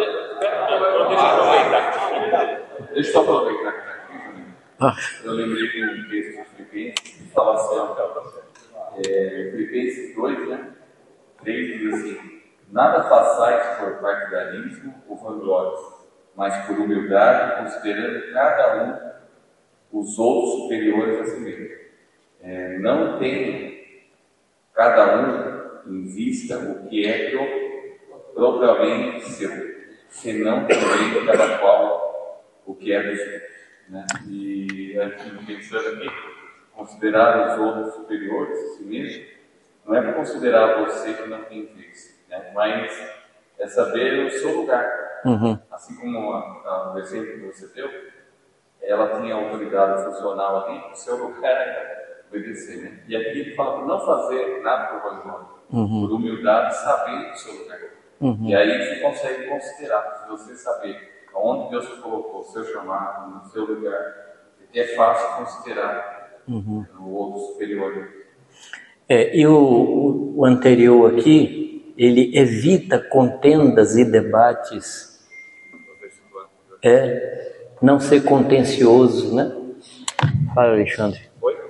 S2: Deixa eu só aproveitar que está aqui. Eu lembrei de um texto de Filipenses que fala assim, Filipenses 2, né? 3 diz assim, nada façais por partidarismo ou vanglórias, mas por humildade, considerando cada um os outros superiores a si mesmo. Não tem cada um em vista o que é propriamente seu, senão também cada qual o que é dos outros. Né? E a gente pensando aqui, considerar os outros superiores a si mesmo, não é para considerar você que não tem vez, né? Mas é saber o seu lugar. Assim como o exemplo que você deu, ela tinha autoridade funcional ali, o seu lugar era obedecer. Né? E aqui ele fala para não fazer nada por vanglória, por humildade, saber o seu lugar. E aí você consegue considerar, se você saber onde Deus colocou o seu chamado, no seu lugar, é fácil considerar o outro superior.
S1: E o anterior aqui, ele evita contendas e debates. Não ser contencioso, né? Fala, Alexandre.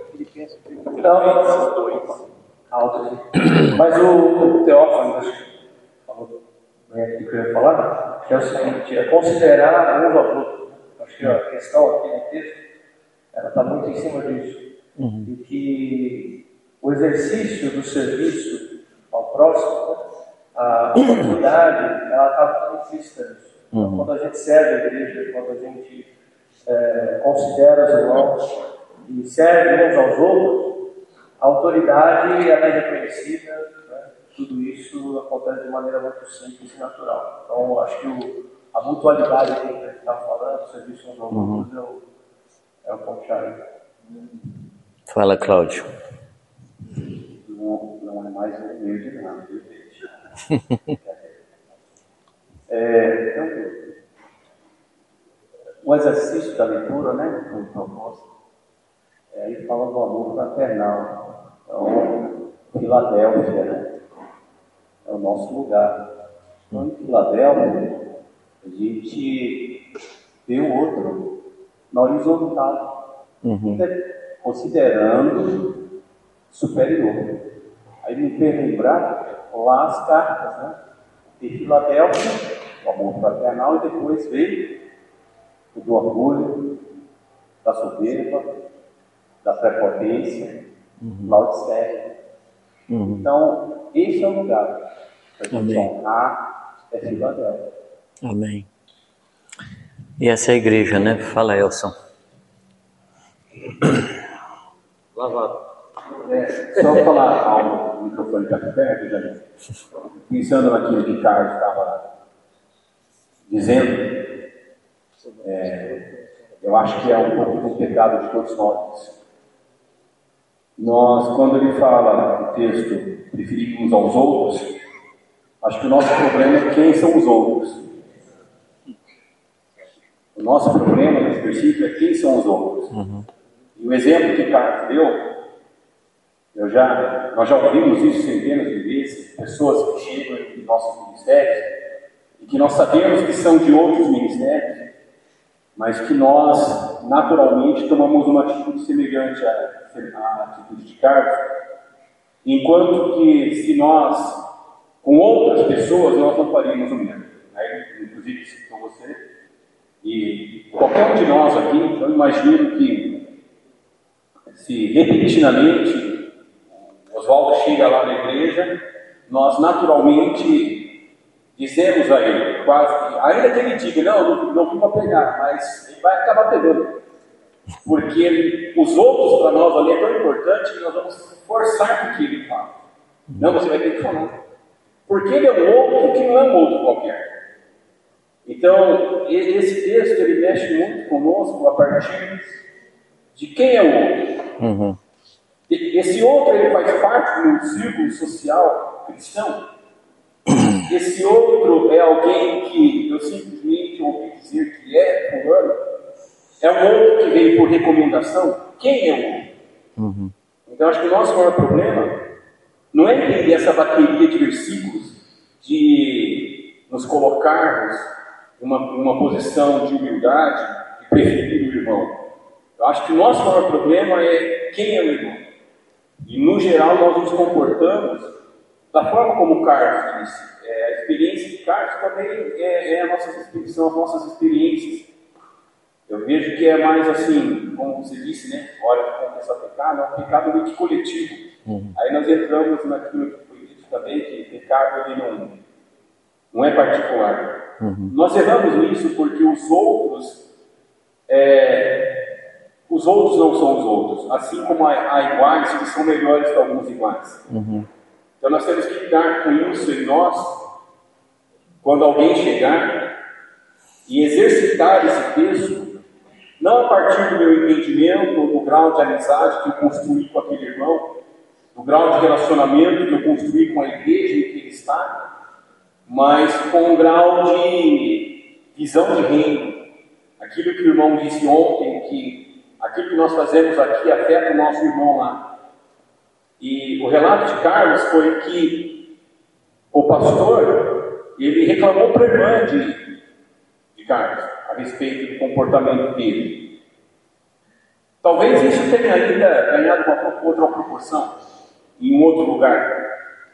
S7: Então, mas o Teófilo falou que eu ia falar, que é o seguinte, considerar uns aos outros. Acho que a questão aqui no texto, ela está muito em cima disso. E que o exercício do serviço ao próximo, a oportunidade, ela está muito implícita nisso. Quando a gente serve a igreja, quando a gente considera os irmãos e serve uns aos outros, a autoridade ela é reconhecida, né? Tudo isso acontece de maneira muito simples e natural. Então, acho que a mutualidade que a gente está falando, o serviço uns aos outros, é o ponto-chave.
S1: Fala, Cláudio.
S6: Não é mais um meio de nada, viu, gente? O exercício da leitura, né, foi proposto, Aí fala do amor fraternal. Então, Filadélfia, né? É o nosso lugar. Então, em Filadélfia, a gente vê o outro na horizontal, considerando superior. Aí me fez lembrar lá as cartas, né? De Filadélfia, o amor fraternal, e depois veio o do orgulho, da soberba, da prepotência, Laodiceia. Então, esse é o lugar para a gente honrar, é Filadélfia.
S1: Amém. E essa é a igreja, né? Fala, Elson.
S3: Lavado.
S6: Só falar algo, o microfone está perto, já pensando naquilo que Carlos estava dizendo, eu acho que é um pouco do pecado de todos nós. Nós, quando ele fala no texto, preferir uns aos outros, acho que o nosso problema é quem são os outros. O nosso problema nesse versículo é quem são os outros. E o exemplo que Carlos deu, nós já ouvimos isso centenas de vezes, pessoas que chegam em nossos ministérios e que nós sabemos que são de outros ministérios, mas que nós naturalmente tomamos uma atitude semelhante à atitude de Carlos, enquanto que se nós, com outras pessoas, nós não faríamos o mesmo. Inclusive, com você e qualquer um de nós aqui, eu imagino que se repentinamente Oswaldo chega lá na igreja, nós naturalmente dizemos a ele, quase, ainda que ele diga, não vim para pegar, mas ele vai acabar pegando. Porque os outros para nós ali é tão importante que nós vamos forçar o que ele fala. Não, você vai ter que falar. Porque ele é um outro que não é um outro qualquer. Então, esse texto ele mexe muito conosco a partir de quem é o outro. Esse outro ele faz parte de um círculo social cristão. Esse outro é alguém que eu simplesmente ouvi dizer que é fulano. É um outro que veio por recomendação. Quem é o outro? Então acho que o nosso maior problema não é entender essa bateria de versículos de nos colocarmos numa posição de humildade e preferir o irmão. Eu acho que o nosso maior problema é quem é o irmão. E, no geral, nós nos comportamos da forma como o Carlos disse. A experiência de Carlos também são as nossas experiências. Eu vejo que é mais assim, como você disse, né? Hora de confessar pecado, é um pecado meio que coletivo. Aí nós entramos naquilo que foi dito também, que pecado ele não é particular. Nós erramos nisso porque os outros não são os outros, assim como há iguais que são melhores que alguns iguais. Então nós temos que lidar com isso em nós, quando alguém chegar, e exercitar esse texto, não a partir do meu entendimento, ou do grau de amizade que eu construí com aquele irmão, do grau de relacionamento que eu construí com a igreja em que ele está, mas com um grau de visão de reino. Aquilo que o irmão disse ontem, que aquilo que nós fazemos aqui afeta o nosso irmão lá. E o relato de Carlos foi que o pastor, ele reclamou para a irmã de Carlos, a respeito do comportamento dele. Talvez isso tenha ainda ganhado uma outra proporção, em um outro lugar.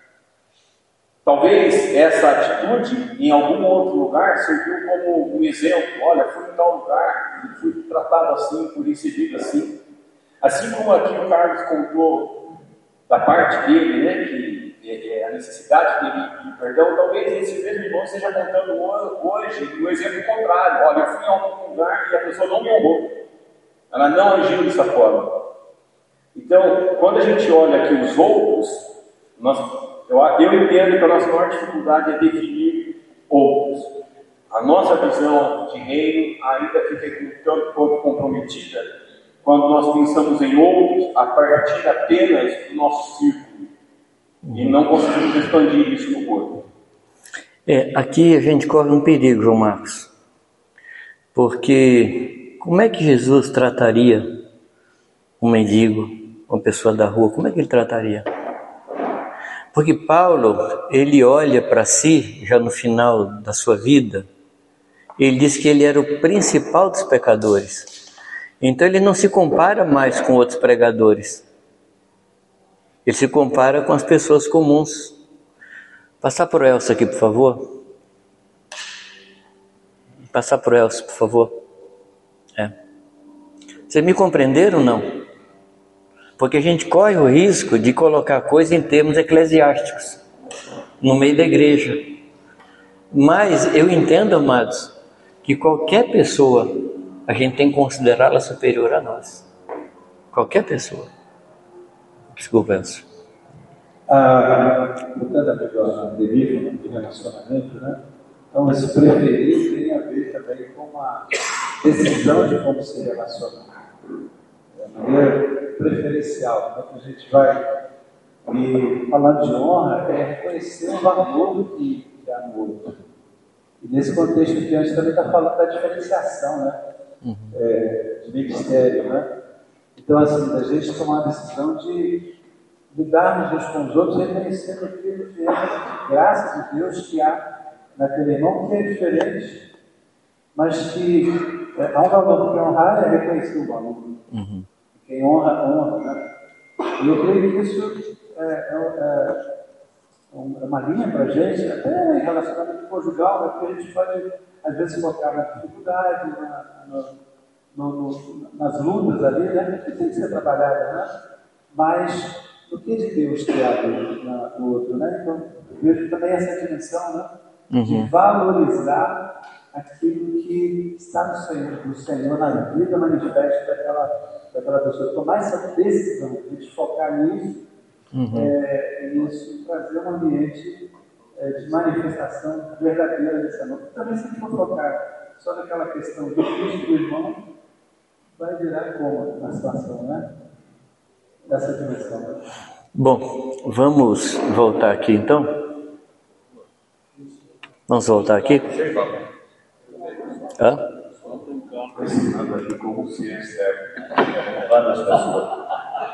S6: Talvez essa atitude, em algum outro lugar, serviu como um exemplo. Olha, fui em tal lugar, fui tratado assim, fui recebido assim. Assim como aqui o Carlos contou da parte dele, né, que a necessidade dele de perdão, talvez esse mesmo irmão esteja contando hoje o exemplo contrário. Olha, eu fui em algum lugar e a pessoa não me honrou. Ela não agiu dessa forma. Então, quando a gente olha aqui os outros, eu entendo que a nossa maior dificuldade é definir outros. A nossa visão de reino ainda fica tanto quanto comprometida quando nós pensamos em outros a partir apenas do nosso círculo e não conseguimos expandir isso no corpo.
S1: Aqui a gente corre um perigo, João Marcos, porque como é que Jesus trataria um mendigo, uma pessoa da rua, como é que ele trataria? Porque Paulo, ele olha para si, já no final da sua vida, ele diz que ele era o principal dos pecadores. Então ele não se compara mais com outros pregadores. Ele se compara com as pessoas comuns. Passar por Elcio aqui, por favor. Passar por Elcio, por favor. Vocês me compreenderam ou não? Porque a gente corre o risco de colocar coisa em termos eclesiásticos, no meio da igreja. Mas eu entendo, amados, que qualquer pessoa, a gente tem que considerá-la superior a nós. Qualquer pessoa. Desculpa, Elcio.
S6: Voltando a deriva do relacionamento, né? Então, esse preferir tem a ver também com uma decisão de como se relacionar. De maneira preferencial. Então, a gente vai, e falando de honra, é reconhecer o valor que há no outro. E nesse contexto que a gente também está falando da diferenciação, né? De ministério, né? Então, assim, a gente tomar a decisão de lidarmos uns com os outros, reconhecendo aquilo que é graças a Deus que há naquele irmão, que é diferente, mas que há um valor, porque honrar é reconhecer o valor. Quem honra, honra, né? E eu creio que isso é uma linha para a gente, até em relacionamento conjugal, né? Porque a gente pode, às vezes, focar na dificuldade, nas lutas ali, né? Que tem que ser trabalhada, né? Mas o que de Deus criado no outro, né? Então, eu vejo também essa dimensão, né? De valorizar aquilo que está no Senhor na vida manifesta daquela pessoa. Tomar essa decisão de focar nisso, isso trazer um ambiente de manifestação verdadeira desse amor. Também se a gente for focar só naquela questão do Cristo do irmão, vai virar como na situação, né? Dessa dimensão.
S1: Bom, vamos voltar aqui então. Vamos voltar aqui?
S6: Ensinando aqui como se recebe várias pessoas.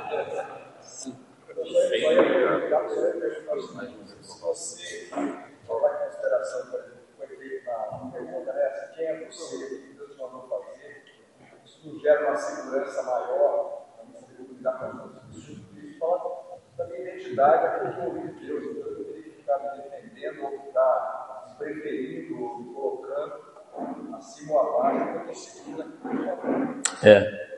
S5: Você colocar em consideração, por exemplo, foi feita uma pergunta dessa: quem é você que Deus mandou fazer? Isso nos gera uma segurança maior, uma lidar com as pessoas. Isso fala da minha identidade, aquilo que eu ouvi de Deus. Então eu teria que ficar me defendendo, ou ficar me preferindo, ou me colocando acima ou abaixo, eu estou seguindo aquilo que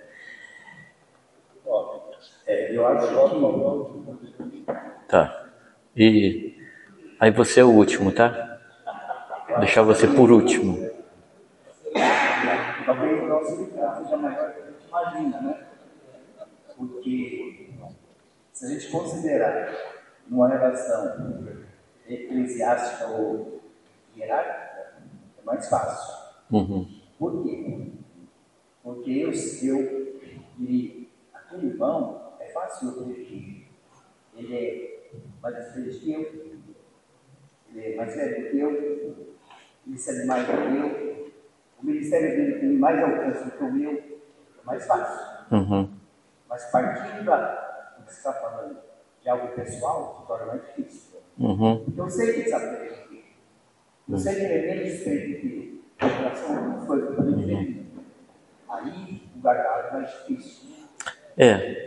S5: eu acho que
S1: Tá. E aí você é o último, tá? Vou deixar você por último.
S6: Talvez o nosso significado seja maior do que a gente imagina, né? Porque se a gente considerar uma relação eclesiástica ou hierárquica, é mais fácil. Por quê? Porque eu diria, aquele irmão é fácil eu preferir. Ele é mais experiente que eu, ele é mais velho que eu, ele sabe mais do que eu, o ministério dele tem mais alcance do que o meu, é mais fácil. Mas partindo do que você está falando de algo pessoal, se torna mais difícil. Então eu sei que ele sabe melhor do que eu. Eu sei que ele é menos experiente que eu. Em relação a algumas coisas que eu falei dele. Aí o gargalo é mais difícil. Aí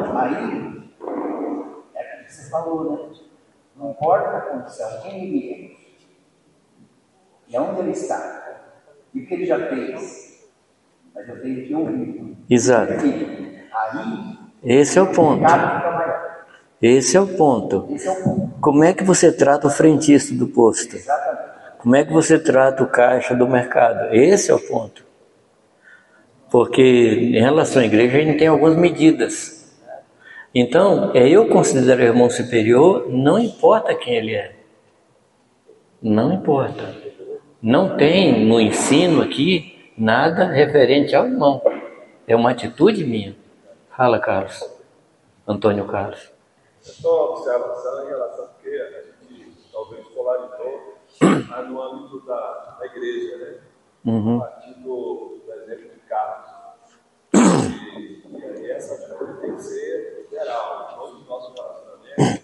S6: é aquilo que você falou, né? Não importa a condição, quem ele é, e onde ele está, e o que ele já fez, mas eu tenho que ouvir.
S1: Exato.
S6: Aí,
S1: esse é o ponto. Esse é o ponto. Como é que você trata o frentista do posto?
S6: Exatamente.
S1: Como é que você trata o caixa do mercado? Esse é o ponto. Porque em relação à igreja a gente tem algumas medidas. Então, eu considero o irmão superior, não importa quem ele é. Não importa. Não tem no ensino aqui nada referente ao irmão. É uma atitude minha. Fala, Carlos. Antônio Carlos.
S3: Só uma observação em relação, porque a gente talvez polarizou no âmbito da igreja, né? A partir do exemplo de Carlos. E essa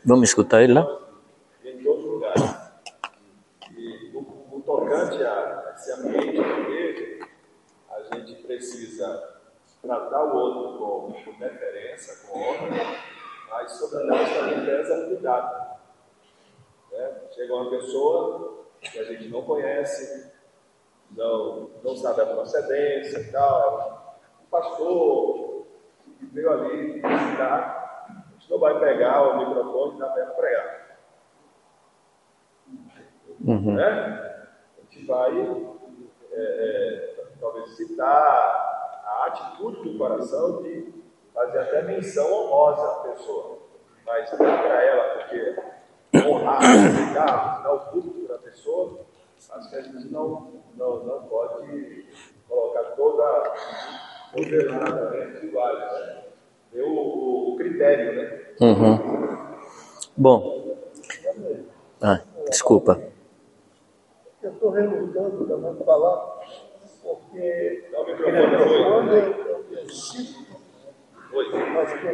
S1: Vamos escutar ele lá?
S8: Em todos os lugares. E no tocante a esse ambiente de igreja, a gente precisa tratar o outro com deferência, com honra, mas sobre nós também pesa o cuidado. Né? Chega uma pessoa que a gente não conhece, não sabe a procedência e tal, um pastor que veio ali visitar, a gente não vai pegar o microfone e dar para pregar. Né? A gente vai talvez citar a atitude do coração de fazer até menção honrosa à pessoa, mas não para ela, porque honrar, respeitar, dar o público da pessoa, acho que a gente não pode colocar toda ordenadamente igual, né? Tem o critério, né?
S1: Bom, desculpa.
S9: Eu estou relutando também para falar, porque
S8: Dá o microfone,
S9: eu sinto,
S8: Oi.
S9: mas que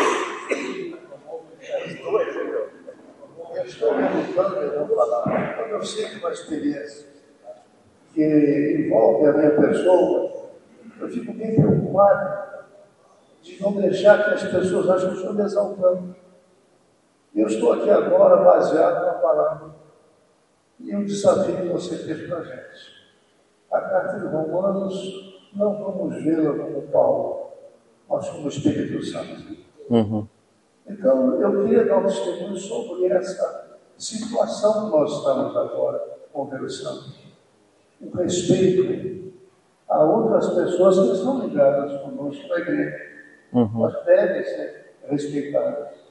S9: eu estou relutando para falar, porque eu sinto uma experiência que envolve a minha pessoa, eu fico bem preocupado de não deixar que as pessoas achem que eu estou me exaltando. Eu estou aqui agora baseado na palavra. E um desafio que você fez para a gente. A carta de Romanos, não vamos vê-la como Paulo, mas como Espírito Santo. Então, eu queria dar um testemunho sobre essa situação que nós estamos agora conversando. O respeito a outras pessoas que estão ligadas conosco na igreja. Mas devem ser respeitadas.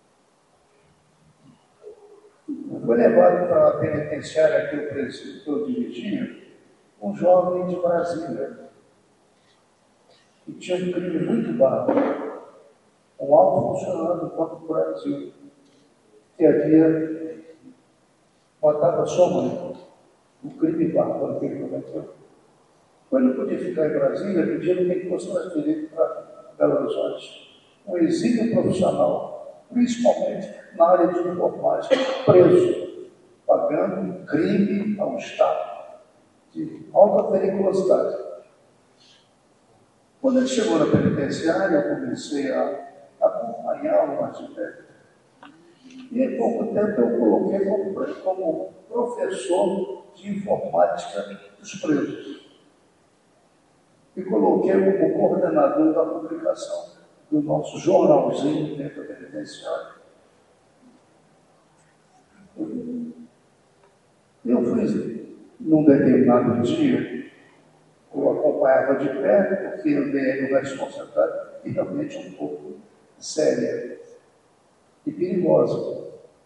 S9: Foi levado para a penitenciária que eu dirigia, um jovem de Brasília, que tinha um crime muito bárbaro, um alto funcionário do Banco do Brasil, que havia matado a sua mãe, um crime bárbaro que ele cometeu. Quando ele podia ficar em Brasília, pediram que ele fosse transferido para Belo Horizonte. Um exílio profissional, principalmente na área de informática, preso, pagando um crime ao Estado de alta periculosidade. Quando ele chegou na penitenciária, eu comecei a acompanhá-lo mais de perto. E em pouco tempo eu coloquei como professor de informática dos presos. E coloquei como coordenador da publicação do nosso jornalzinho dentro da penitenciária. Eu fui, num determinado dia, eu acompanhava de perto, porque eu dei uma responsabilidade realmente um pouco séria e perigosa.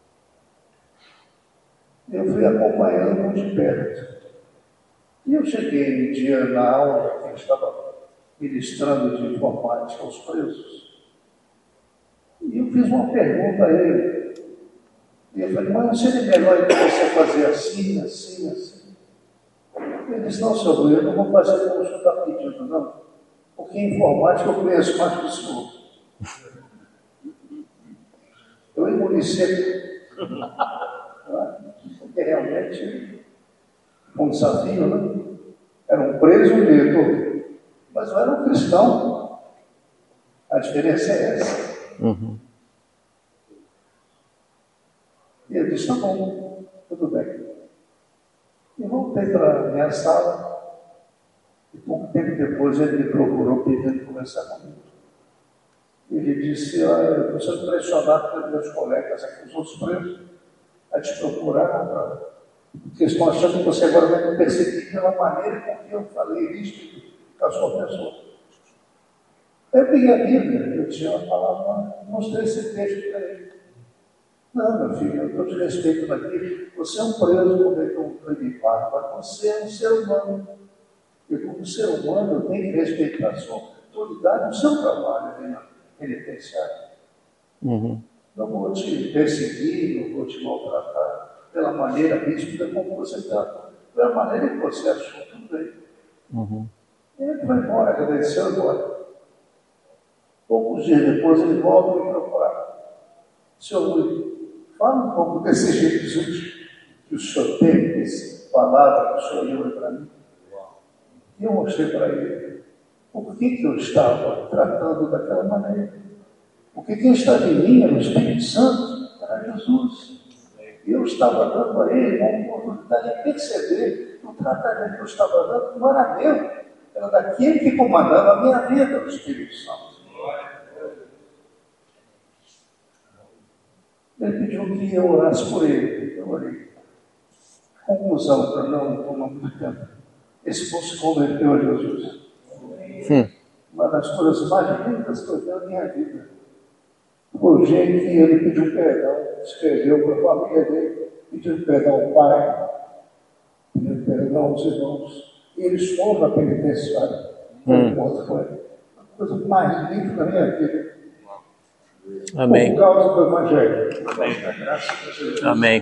S9: Eu fui acompanhando de perto. E eu cheguei um dia na aula que eu estava ministrando de informática aos presos, e eu fiz uma pergunta a ele. E eu falei, mas não seria melhor que você fazer assim, assim, assim? Ele disse, não, seu Rui, eu não vou fazer como o senhor está pedindo, não. Porque em informática eu conheço mais que o senhor. Eu emureci, porque realmente um desafio, né? Era um preso neto, mas não era um cristão. A diferença é essa. E eu disse, tá bom, tudo bem. E voltei para a minha sala, e pouco tempo depois ele me procurou pedindo conversar comigo. Ele disse, eu estou sendo pressionado pelos meus colegas aqui, os outros presos, a te procurar, porque estão achando que você agora vai me perseguir pela maneira com que eu falei isso com a sua pessoa. Eu peguei a Bíblia, eu tinha uma palavra, mostrei esse texto para ele. Não, meu filho, eu estou te respeitando aqui. Você é um preso, cometeu um crime bárbaro, você é um ser humano. E como ser humano, eu tenho que respeitar a sua autoridade no seu trabalho na penitenciária. Não vou te perseguir, não vou te maltratar pela maneira ríspida como você está. Pela maneira que você achou, tudo bem. E ele foi embora, agradeceu embora. Poucos dias depois ele volta a me procurar. Senhor Rui, Fala um pouco desse Jesus que o Senhor tem, essa palavra que o Senhor deu para mim. E eu mostrei para ele por que eu estava tratando daquela maneira. Porque quem estava em mim era o Espírito Santo, era Jesus. E eu estava dando a ele uma oportunidade de perceber que o tratamento que eu estava dando não era meu, era daquele que comandava a minha vida, o Espírito Santo. Ele pediu que eu orasse por ele. Eu orei. Conclusão, para não tomar muito tempo. Esse moço se converteu a Jesus. Uma das coisas mais lindas que eu vi na minha vida foi o jeito que ele pediu perdão, escreveu para a família dele, pediu perdão ao pai, pediu perdão aos irmãos. E eles foram na penitenciária. Foi uma coisa mais linda da minha vida.
S1: Amém.
S9: Por causa do Evangelho.
S1: Amém.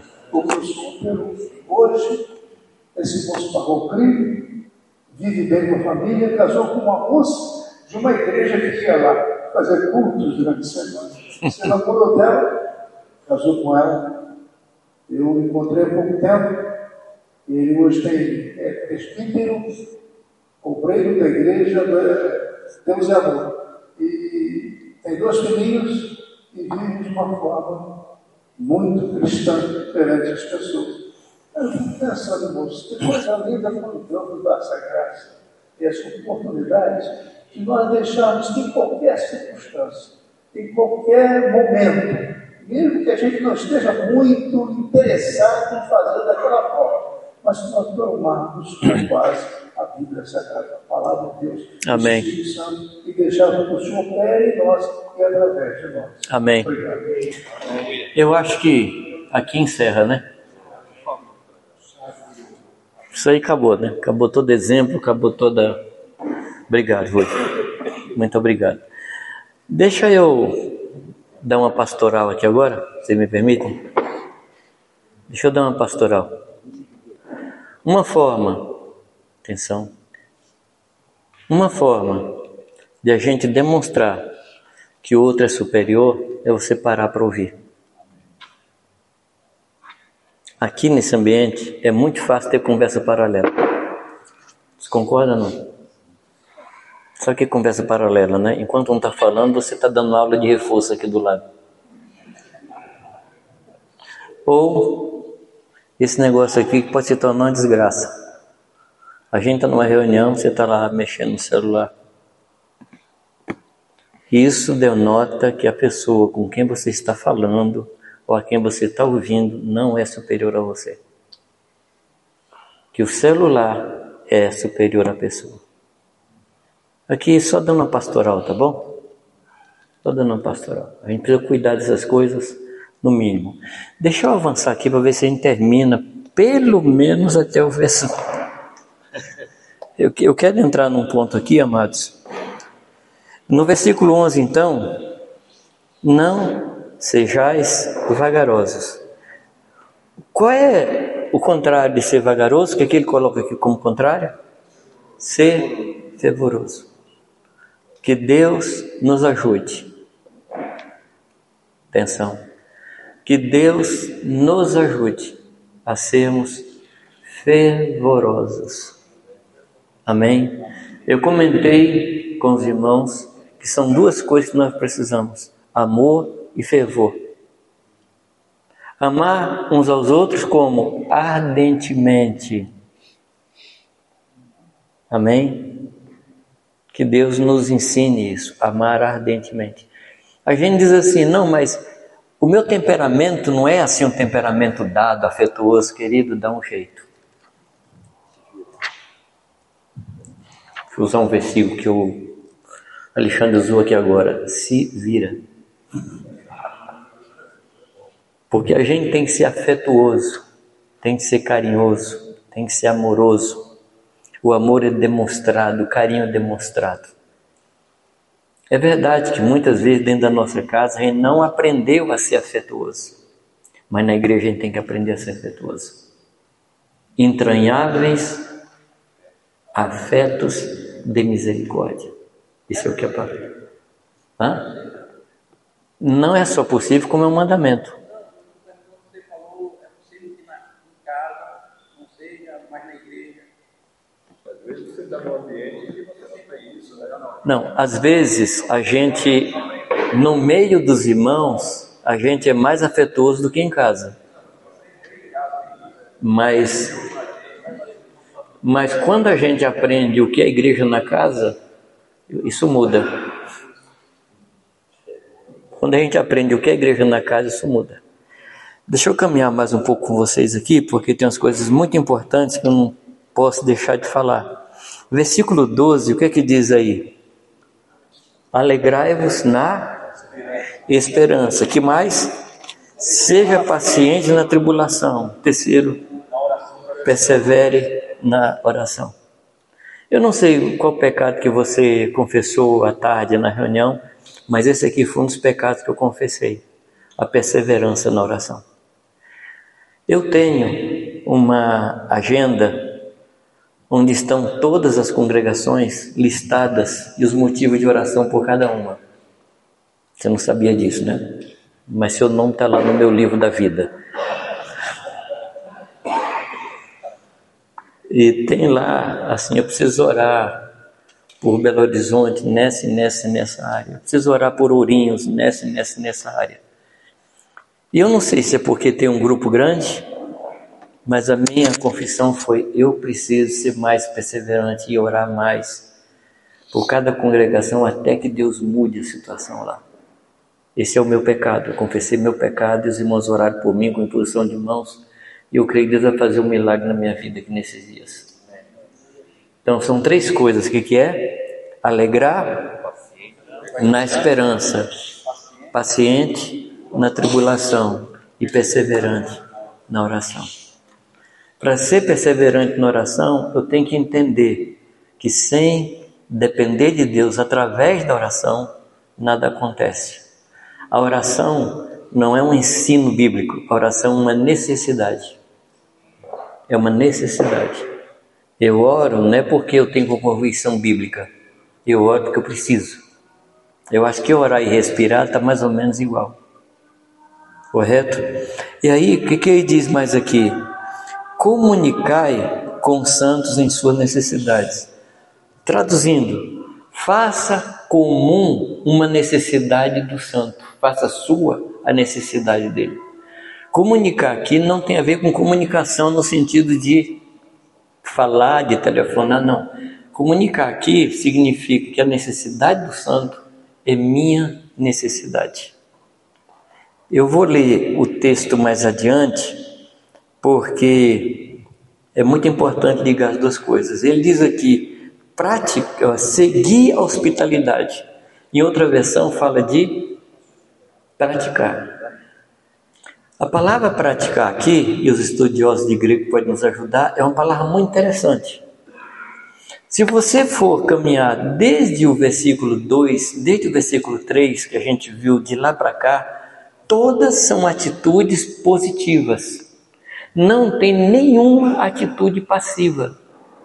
S9: Hoje, esse moço pagou o crime, vive bem com a família, casou com uma moça de uma igreja que ia lá fazer cultos durante a semana. Se namorou dela, casou com ela. Eu o encontrei há pouco tempo. Ele hoje é presbítero, obreiro da igreja, Deus é amor. E tem 2 filhinhos e vive de uma forma muito cristã perante as pessoas. Eu fico pensando, moço, que coisa linda quando Deus nos dá essa graça e essa oportunidade de nós deixarmos que em qualquer circunstância, em qualquer momento, mesmo que a gente não esteja muito interessado em fazer daquela forma, mas que nós tomarmos com base a Bíblia Sagrada, a palavra de Deus,
S1: Amém.
S9: o Espírito Santo, e deixarmos que o Senhor opere em nós e através de nós.
S1: Amém.
S9: Obrigado.
S1: Eu acho que aqui encerra, né? Isso aí acabou, né? Acabou todo exemplo, acabou toda... Obrigado, Rui. Muito obrigado. Deixa eu dar uma pastoral aqui agora, se me permitem. Deixa eu dar uma pastoral. Uma forma, atenção, uma forma de a gente demonstrar que o outro é superior é você parar para ouvir. Aqui nesse ambiente é muito fácil ter conversa paralela. Você concorda ou não? Só que conversa paralela, né? Enquanto um está falando, você está dando aula de reforço aqui do lado. Ou esse negócio aqui que pode se tornar uma desgraça. A gente está numa reunião, você está lá mexendo no celular. Isso denota que a pessoa com quem você está falando ou a quem você está ouvindo não é superior a você. Que o celular é superior à pessoa. Aqui só dando uma pastoral, tá bom? Só dando uma pastoral. A gente precisa cuidar dessas coisas no mínimo. Deixa eu avançar aqui para ver se a gente termina pelo menos até o verso. Eu quero entrar num ponto aqui, amados. No versículo 11, então, não sejais vagarosos. Qual é o contrário de ser vagaroso? O que é que ele coloca aqui como contrário? Ser fervoroso. Que Deus nos ajude. Atenção. Que Deus nos ajude a sermos fervorosos. Amém? Eu comentei com os irmãos que são 2 coisas que nós precisamos: amor e fervor. Amar uns aos outros como ardentemente. Amém? Que Deus nos ensine isso, amar ardentemente. A gente diz assim, não, mas o meu temperamento não é assim um temperamento dado, afetuoso, querido, dá um jeito. Deixa eu usar um versículo que o Alexandre usou aqui agora. Se vira. Porque a gente tem que ser afetuoso, tem que ser carinhoso, tem que ser amoroso. O amor é demonstrado, o carinho é demonstrado. É verdade que muitas vezes dentro da nossa casa a gente não aprendeu a ser afetuoso. Mas na igreja a gente tem que aprender a ser afetuoso. Entranháveis afetos de misericórdia. Isso é o que é a palavra. Não é só possível, como é um mandamento.
S8: Às vezes você está num ambiente que você não tem isso, né?
S1: Não, às vezes a gente, no meio dos irmãos, a gente é mais afetuoso do que em casa. Mas quando a gente aprende o que é a igreja na casa, isso muda. Quando a gente aprende o que é a igreja na casa, isso muda. Deixa eu caminhar mais um pouco com vocês aqui, porque tem umas coisas muito importantes que eu não posso deixar de falar. Versículo 12, o que é que diz aí? Alegrai-vos na esperança. Que mais? Seja paciente na tribulação. Terceiro, persevere na oração. Eu não sei qual pecado que você confessou à tarde na reunião, mas esse aqui foi um dos pecados que eu confessei. A perseverança na oração. Eu tenho uma agenda onde estão todas as congregações listadas e os motivos de oração por cada uma. Você não sabia disso, né? Mas seu nome está lá no meu livro da vida. E tem lá, assim, eu preciso orar por Belo Horizonte, nessa área. Eu preciso orar por Ourinhos, nessa área. E eu não sei se é porque tem um grupo grande, mas a minha confissão foi: eu preciso ser mais perseverante e orar mais por cada congregação até que Deus mude a situação lá. Esse é o meu pecado. Eu confessei meu pecado e os irmãos oraram por mim com imposição de mãos. E eu creio que Deus vai fazer um milagre na minha vida aqui nesses dias. Então são 3 coisas. O que é? Alegrar na esperança, paciente na tribulação e perseverante na oração. Para ser perseverante na oração, eu tenho que entender que sem depender de Deus através da oração, nada acontece. A oração não é um ensino bíblico, a oração é uma necessidade. É uma necessidade. Eu oro não é porque eu tenho convicção bíblica, eu oro porque eu preciso. Eu acho que orar e respirar está mais ou menos igual. Correto? E aí, o que ele diz mais aqui? Comunicai com os santos em suas necessidades. Traduzindo, faça comum uma necessidade do santo. Faça sua a necessidade dele. Comunicar aqui não tem a ver com comunicação no sentido de falar, de telefonar, não. Comunicar aqui significa que a necessidade do santo é minha necessidade. Eu vou ler o texto mais adiante, porque é muito importante ligar as 2 coisas. Ele diz aqui, seguir a hospitalidade. Em outra versão fala de praticar. A palavra praticar aqui, e os estudiosos de grego podem nos ajudar, é uma palavra muito interessante. Se você for caminhar desde o versículo 2, desde o versículo 3, que a gente viu de lá para cá, todas são atitudes positivas. Não tem nenhuma atitude passiva.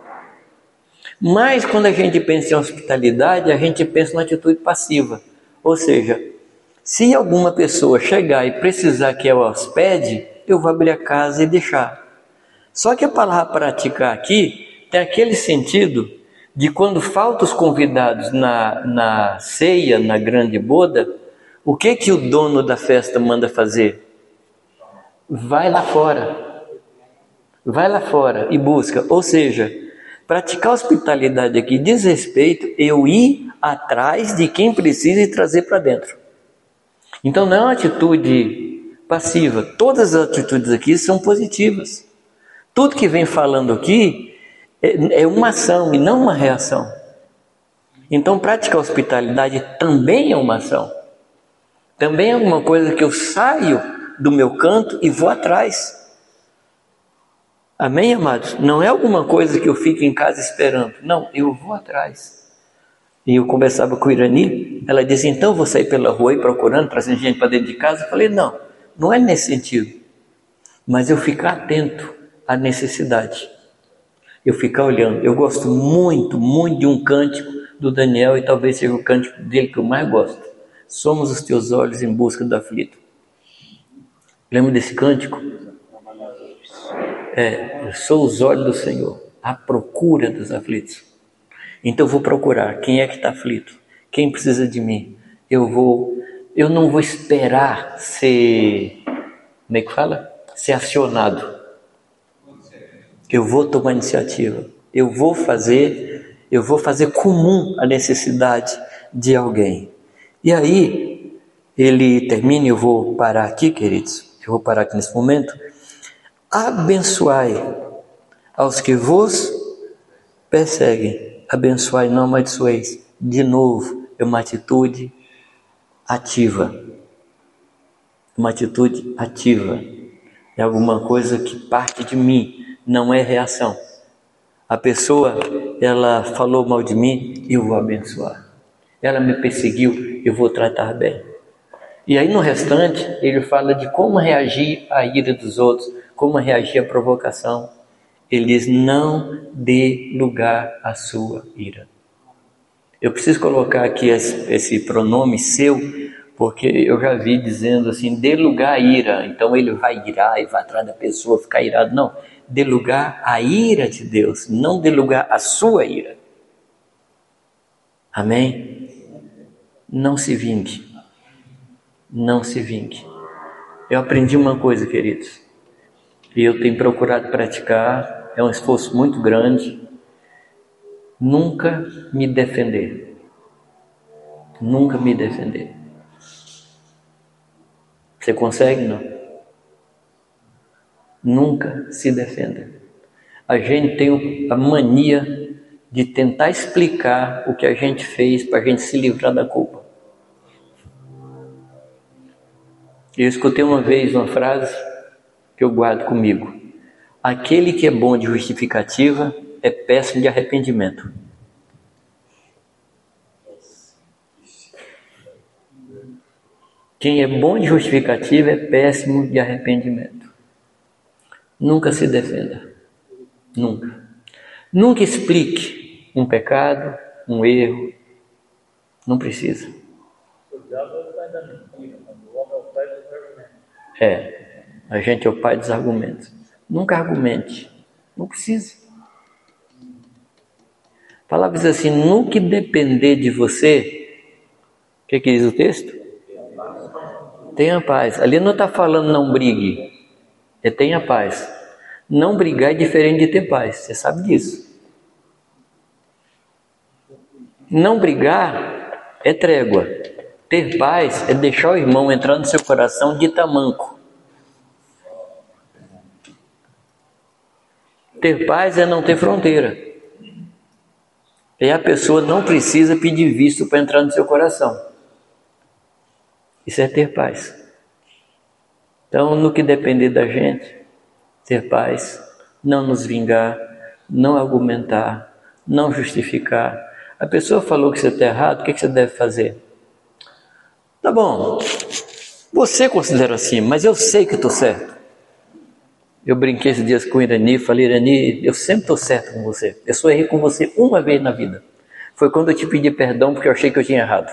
S1: Mas quando a gente pensa em hospitalidade, a gente pensa na atitude passiva. Ou seja, se alguma pessoa chegar e precisar que eu a hospede, eu vou abrir a casa e deixar. Só que a palavra praticar aqui tem aquele sentido de quando faltam os convidados na ceia, na grande boda, o que o dono da festa manda fazer? Vai lá fora. Vai lá fora e busca. Ou seja, praticar hospitalidade aqui diz respeito eu ir atrás de quem precisa e trazer para dentro. Então não é uma atitude passiva. Todas as atitudes aqui são positivas. Tudo que vem falando aqui é uma ação e não uma reação. Então praticar hospitalidade também é uma ação. Também é alguma coisa que eu saio do meu canto e vou atrás. Amém, amados? Não é alguma coisa que eu fico em casa esperando. Não, eu vou atrás. E eu conversava com a Irani, ela disse, então vou sair pela rua aí procurando, trazendo gente para dentro de casa. Eu falei, não é nesse sentido. Mas eu ficar atento à necessidade. Eu ficar olhando. Eu gosto muito, muito de um cântico do Daniel, e talvez seja o cântico dele que eu mais gosto. Somos os teus olhos em busca do aflito. Lembra desse cântico? Eu sou os olhos do Senhor. à procura dos aflitos. Então eu vou procurar quem é que está aflito, quem precisa de mim. Eu não vou esperar ser, como é que fala? Ser acionado. Eu vou tomar iniciativa. Eu vou fazer comum a necessidade de alguém. E aí, ele termina, eu vou parar aqui, queridos. Eu vou parar aqui nesse momento. Abençoai aos que vos perseguem. Abençoai, não amaldiçoeis. De novo, é uma atitude ativa. Uma atitude ativa. É alguma coisa que parte de mim, não é reação. A pessoa, ela falou mal de mim, eu vou abençoar. Ela me perseguiu, eu vou tratar bem. E aí no restante, ele fala de como reagir à ira dos outros, como reagir à provocação. Ele diz, não dê lugar à sua ira. Eu preciso colocar aqui esse pronome seu, porque eu já vi dizendo assim, dê lugar à ira. Então ele vai irar e vai atrás da pessoa, ficar irado. Não, dê lugar à ira de Deus, não dê lugar à sua ira. Amém? Não se vingue. Não se vingue. Eu aprendi uma coisa, queridos, e eu tenho procurado praticar, é um esforço muito grande, nunca me defender. Nunca me defender. Você consegue, não? Nunca se defenda. A gente tem a mania de tentar explicar o que a gente fez para a gente se livrar da culpa. Eu escutei uma vez uma frase que eu guardo comigo. Aquele que é bom de justificativa é péssimo de arrependimento. Quem é bom de justificativa é péssimo de arrependimento. Nunca se defenda. Nunca. Nunca explique um pecado, um erro. Não precisa. A gente é o pai dos argumentos. Nunca argumente. Não precisa. A palavra diz assim, no que depender de você, o que diz o texto? Tenha paz. Ali não está falando não brigue. É tenha paz. Não brigar é diferente de ter paz. Você sabe disso. Não brigar é trégua. Ter paz é deixar o irmão entrar no seu coração de tamanco. Ter paz é não ter fronteira. E a pessoa não precisa pedir visto para entrar no seu coração. Isso é ter paz. Então, no que depender da gente, ter paz, não nos vingar, não argumentar, não justificar. A pessoa falou que você está errado, o que você deve fazer? Tá bom, você considera assim, mas eu sei que estou certo. Eu brinquei esses dias com o Irani, falei, Irani, eu sempre estou certo com você. Eu só errei com você uma vez na vida. Foi quando eu te pedi perdão porque eu achei que eu tinha errado.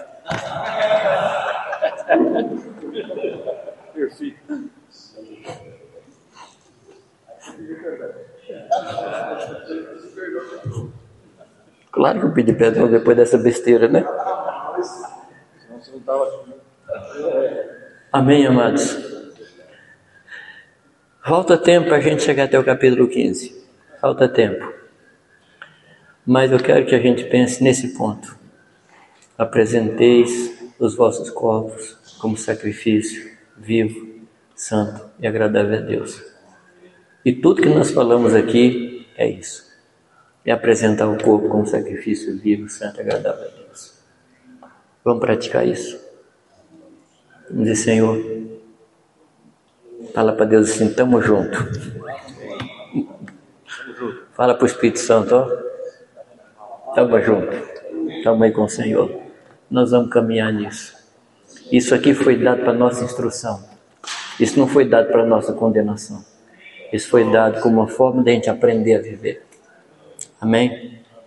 S1: Claro que eu pedi perdão depois dessa besteira, né? Amém, amados? Falta tempo para a gente chegar até o capítulo 15. Falta tempo. Mas eu quero que a gente pense nesse ponto. Apresenteis os vossos corpos como sacrifício vivo, santo e agradável a Deus. E tudo que nós falamos aqui é isso. É apresentar o corpo como sacrifício vivo, santo e agradável a Deus. Vamos praticar isso. Vamos dizer, Senhor, fala para Deus assim, tamo junto. Fala para o Espírito Santo, ó. Tamo junto. Tamo aí com o Senhor. Nós vamos caminhar nisso. Isso aqui foi dado para nossa instrução. Isso não foi dado para nossa condenação. Isso foi dado como uma forma de a gente aprender a viver. Amém?